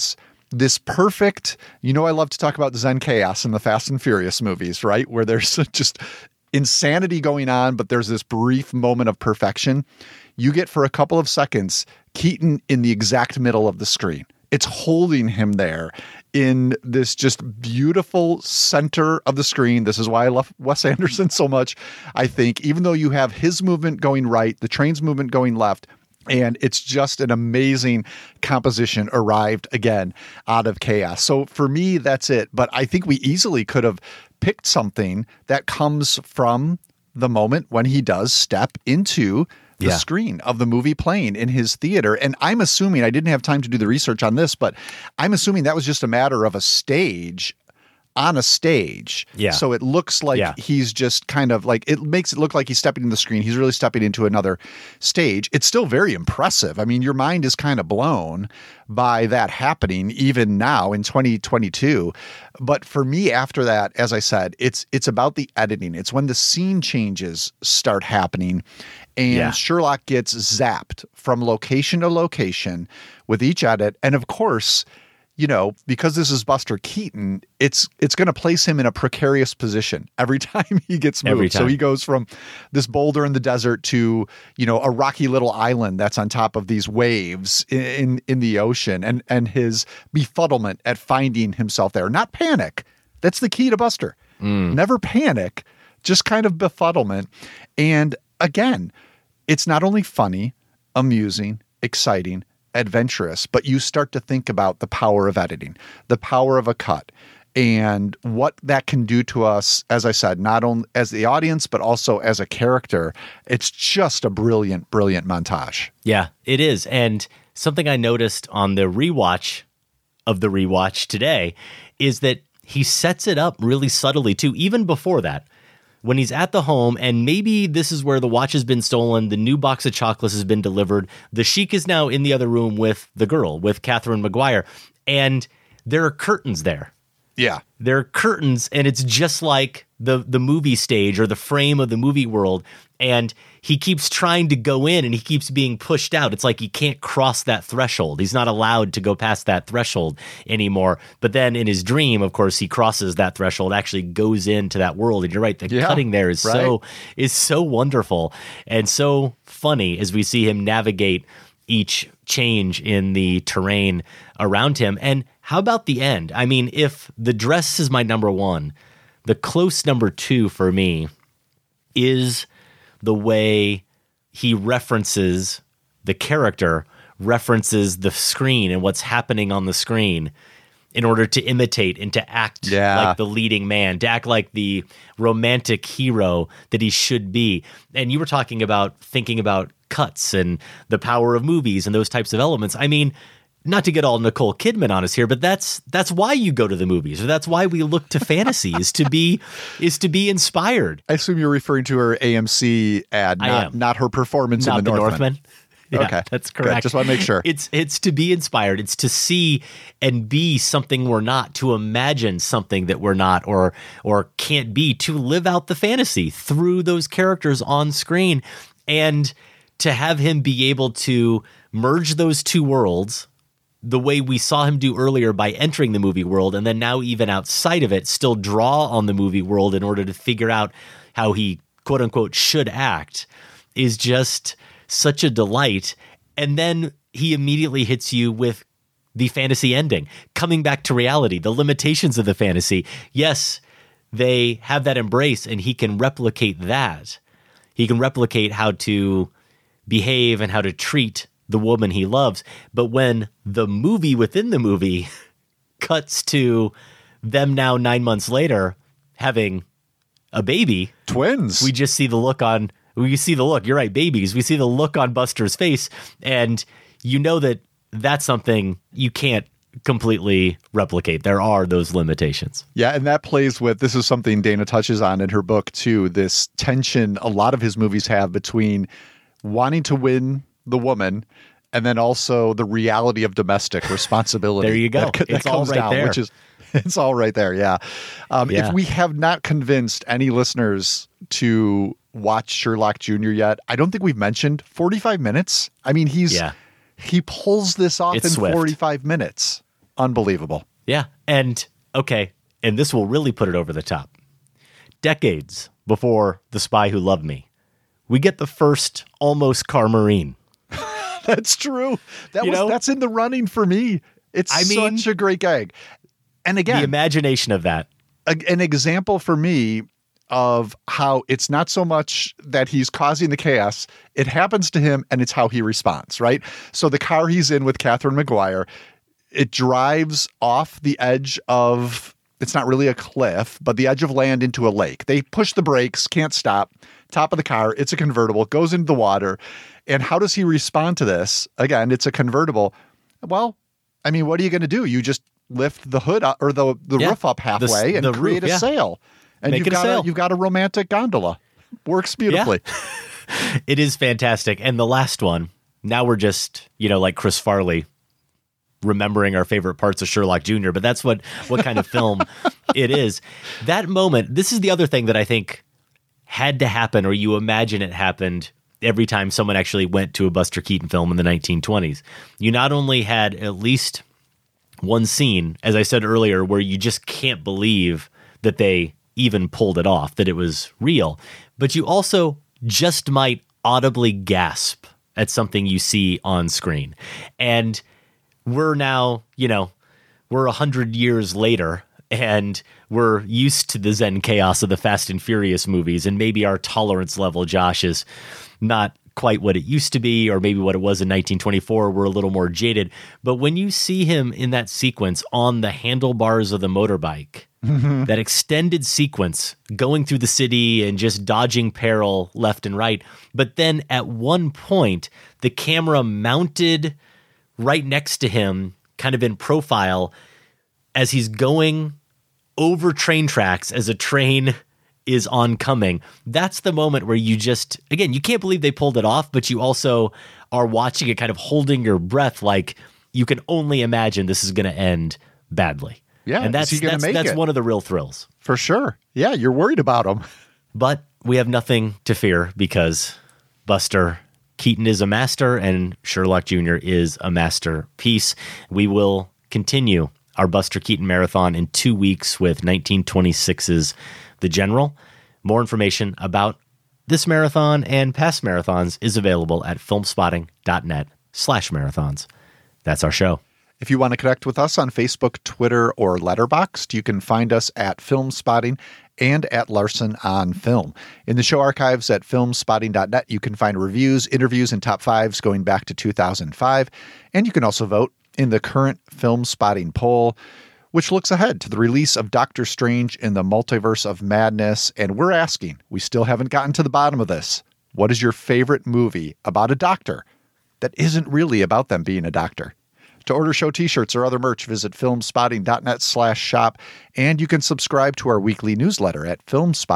this perfect, I love to talk about the Zen chaos in the Fast and Furious movies, right? Where there's just insanity going on, but there's this brief moment of perfection. You get for a couple of seconds, Keaton in the exact middle of the screen. It's holding him there in this just beautiful center of the screen. This is why I love Wes Anderson so much. I think even though you have his movement going right, the train's movement going left, and it's just an amazing composition arrived again out of chaos. So for me, that's it. But I think we easily could have picked something that comes from the moment when he does step into the screen of the movie playing in his theater. And I'm assuming, I didn't have time to do the research on this, but I'm assuming that was just a matter of a stage on a stage. Yeah. So it looks like he's just kind of like, it makes it look like he's stepping in the screen. He's really stepping into another stage. It's still very impressive. I mean, your mind is kind of blown by that happening even now in 2022. But for me, after that, as I said, it's about the editing. It's when the scene changes start happening and Sherlock gets zapped from location to location with each edit. And of course, because this is Buster Keaton, it's going to place him in a precarious position every time he gets moved. So he goes from this boulder in the desert to, a rocky little island that's on top of these waves in the ocean, and his befuddlement at finding himself there. Not panic. That's the key to Buster. Never panic, just kind of befuddlement. And again, it's not only funny, amusing, exciting, adventurous, but you start to think about the power of editing, the power of a cut, and what that can do to us, as I said, not only as the audience, but also as a character. It's just a brilliant, brilliant montage. Yeah, it is. And something I noticed on the rewatch of the rewatch today is that he sets it up really subtly too, even before that. When he's at the home, and maybe this is where the watch has been stolen, the new box of chocolates has been delivered, the Sheik is now in the other room with the girl, with Catherine Maguire, and there are curtains there. Yeah. There are curtains, and it's just like the movie stage or the frame of the movie world, and he keeps trying to go in, and he keeps being pushed out. It's like he can't cross that threshold. He's not allowed to go past that threshold anymore. But then in his dream, of course, he crosses that threshold, actually goes into that world. And you're right, the cutting there is so wonderful and so funny as we see him navigate each change in the terrain around him. And how about the end? I mean, if the dress is my number one, the close number two for me is the way he references the character, references the screen and what's happening on the screen in order to imitate and to act like the leading man, to act like the romantic hero that he should be. And you were talking about thinking about cuts and the power of movies and those types of elements. I mean, not to get all Nicole Kidman on us here, but that's why you go to the movies, or that's why we look to fantasy is to be inspired. I assume you're referring to her AMC ad, not her performance in The Northman. Yeah, okay, that's correct. Good. Just want to make sure. It's to be inspired. It's to see and be something we're not, to imagine something that we're not or can't be, to live out the fantasy through those characters on screen, and to have him be able to merge those two worlds the way we saw him do earlier by entering the movie world, and then now even outside of it, still draw on the movie world in order to figure out how he, quote unquote, should act, is just such a delight. And then he immediately hits you with the fantasy ending, coming back to reality, the limitations of the fantasy. Yes, they have that embrace, and he can replicate that. He can replicate how to behave and how to treat the woman he loves. But when the movie within the movie cuts to them now 9 months later having a baby, twins, we just see the look on, you're right, babies. We see the look on Buster's face, and you know that that's something you can't completely replicate. There are those limitations. Yeah, and that plays with, this is something Dana touches on in her book too, this tension a lot of his movies have between wanting to win the woman and then also the reality of domestic responsibility. There you go. It's all right there. It's all right there. Yeah. If we have not convinced any listeners to watch Sherlock Jr. yet, I don't think we've mentioned 45 minutes. I mean, he pulls this off in 45 minutes. Unbelievable. Yeah. And okay, and this will really put it over the top. Decades before The Spy Who Loved Me, we get the first almost car marine. That's true. That's in the running for me. It's such a great gag. And again, the imagination of that. An example for me of how it's not so much that he's causing the chaos, it happens to him and it's how he responds, right? So the car he's in with Catherine McGuire, it drives off the edge of, it's not really a cliff, but the edge of land into a lake. They push the brakes, can't stop. Top of the car, it's a convertible, goes into the water. And how does he respond to this? Again, it's a convertible. Well, I mean, what are you going to do? You just lift the hood up, or the roof up halfway and create a sail. And you've got a romantic gondola. Works beautifully. Yeah. It is fantastic. And the last one, now we're just, like Chris Farley remembering our favorite parts of Sherlock Jr., but that's what kind of film it is. That moment, this is the other thing that I think had to happen, or you imagine it happened every time someone actually went to a Buster Keaton film in the 1920s. You not only had at least one scene, as I said earlier, where you just can't believe that they even pulled it off, that it was real, but you also just might audibly gasp at something you see on screen. And we're now, we're 100 years later, and we're used to the Zen chaos of the Fast and Furious movies, and maybe our tolerance level, Josh, is not quite what it used to be, or maybe what it was in 1924. We're a little more jaded. But when you see him in that sequence on the handlebars of the motorbike, that extended sequence going through the city and just dodging peril left and right, but then at one point, the camera mounted right next to him, kind of in profile, as he's going over train tracks as a train is oncoming. That's the moment where you just, again, you can't believe they pulled it off, but you also are watching it kind of holding your breath, like you can only imagine this is going to end badly. Yeah, and that's one of the real thrills. For sure. Yeah, you're worried about him. But we have nothing to fear because Buster Keaton is a master and Sherlock Jr. is a masterpiece. We will continue our Buster Keaton marathon in 2 weeks with 1926's The General. More information about this marathon and past marathons is available at filmspotting.net/marathons. That's our show. If you want to connect with us on Facebook, Twitter, or Letterboxd, you can find us at Filmspotting and at Larson on Film. In the show archives at filmspotting.net, you can find reviews, interviews, and top fives going back to 2005. And you can also vote in the current Film Spotting poll, which looks ahead to the release of Doctor Strange in the Multiverse of Madness. And we're asking, we still haven't gotten to the bottom of this, what is your favorite movie about a doctor that isn't really about them being a doctor? To order show t-shirts or other merch, visit filmspotting.net/shop, and you can subscribe to our weekly newsletter at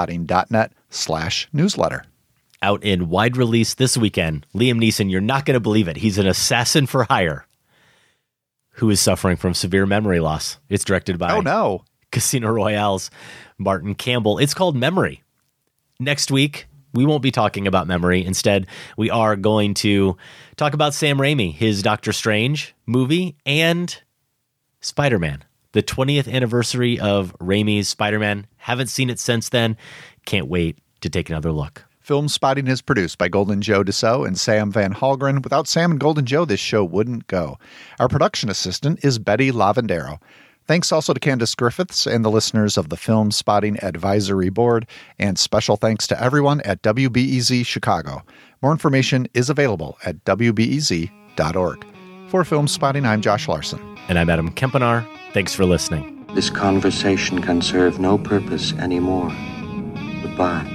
filmspotting.net/newsletter. Out in wide release this weekend, Liam Neeson, you're not going to believe it. He's an assassin for hire who is suffering from severe memory loss. It's directed by Casino Royale's Martin Campbell. It's called Memory. Next week, we won't be talking about Memory. Instead, we are going to talk about Sam Raimi, his Doctor Strange movie, and Spider-Man, the 20th anniversary of Raimi's Spider-Man. Haven't seen it since then. Can't wait to take another look. Film Spotting is produced by Golden Joe Dassault and Sam Van Hallgren. Without Sam and Golden Joe, this show wouldn't go. Our production assistant is Betty Lavendero. Thanks also to Candace Griffiths and the listeners of the Film Spotting Advisory Board, and special thanks to everyone at WBEZ Chicago. More information is available at WBEZ.org. For Film Spotting, I'm Josh Larson. And I'm Adam Kempenaar. Thanks for listening. This conversation can serve no purpose anymore. Goodbye.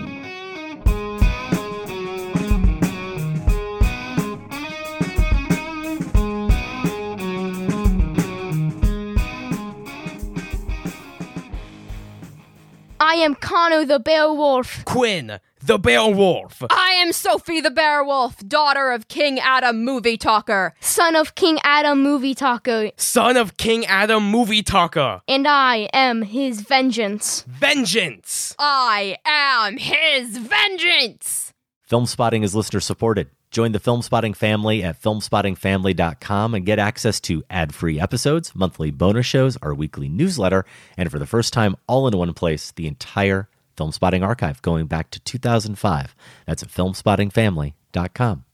I am Kanu the Beowulf. Quinn the Beowulf. I am Sophie the Beowulf, daughter of King Adam Movie Talker. Son of King Adam Movie Talker. Son of King Adam Movie Talker. And I am his vengeance. Vengeance. I am his vengeance. Film Spotting is listener supported. Join the Filmspotting family at filmspottingfamily.com and get access to ad-free episodes, monthly bonus shows, our weekly newsletter, and for the first time, all in one place, the entire Filmspotting archive going back to 2005. That's at filmspottingfamily.com.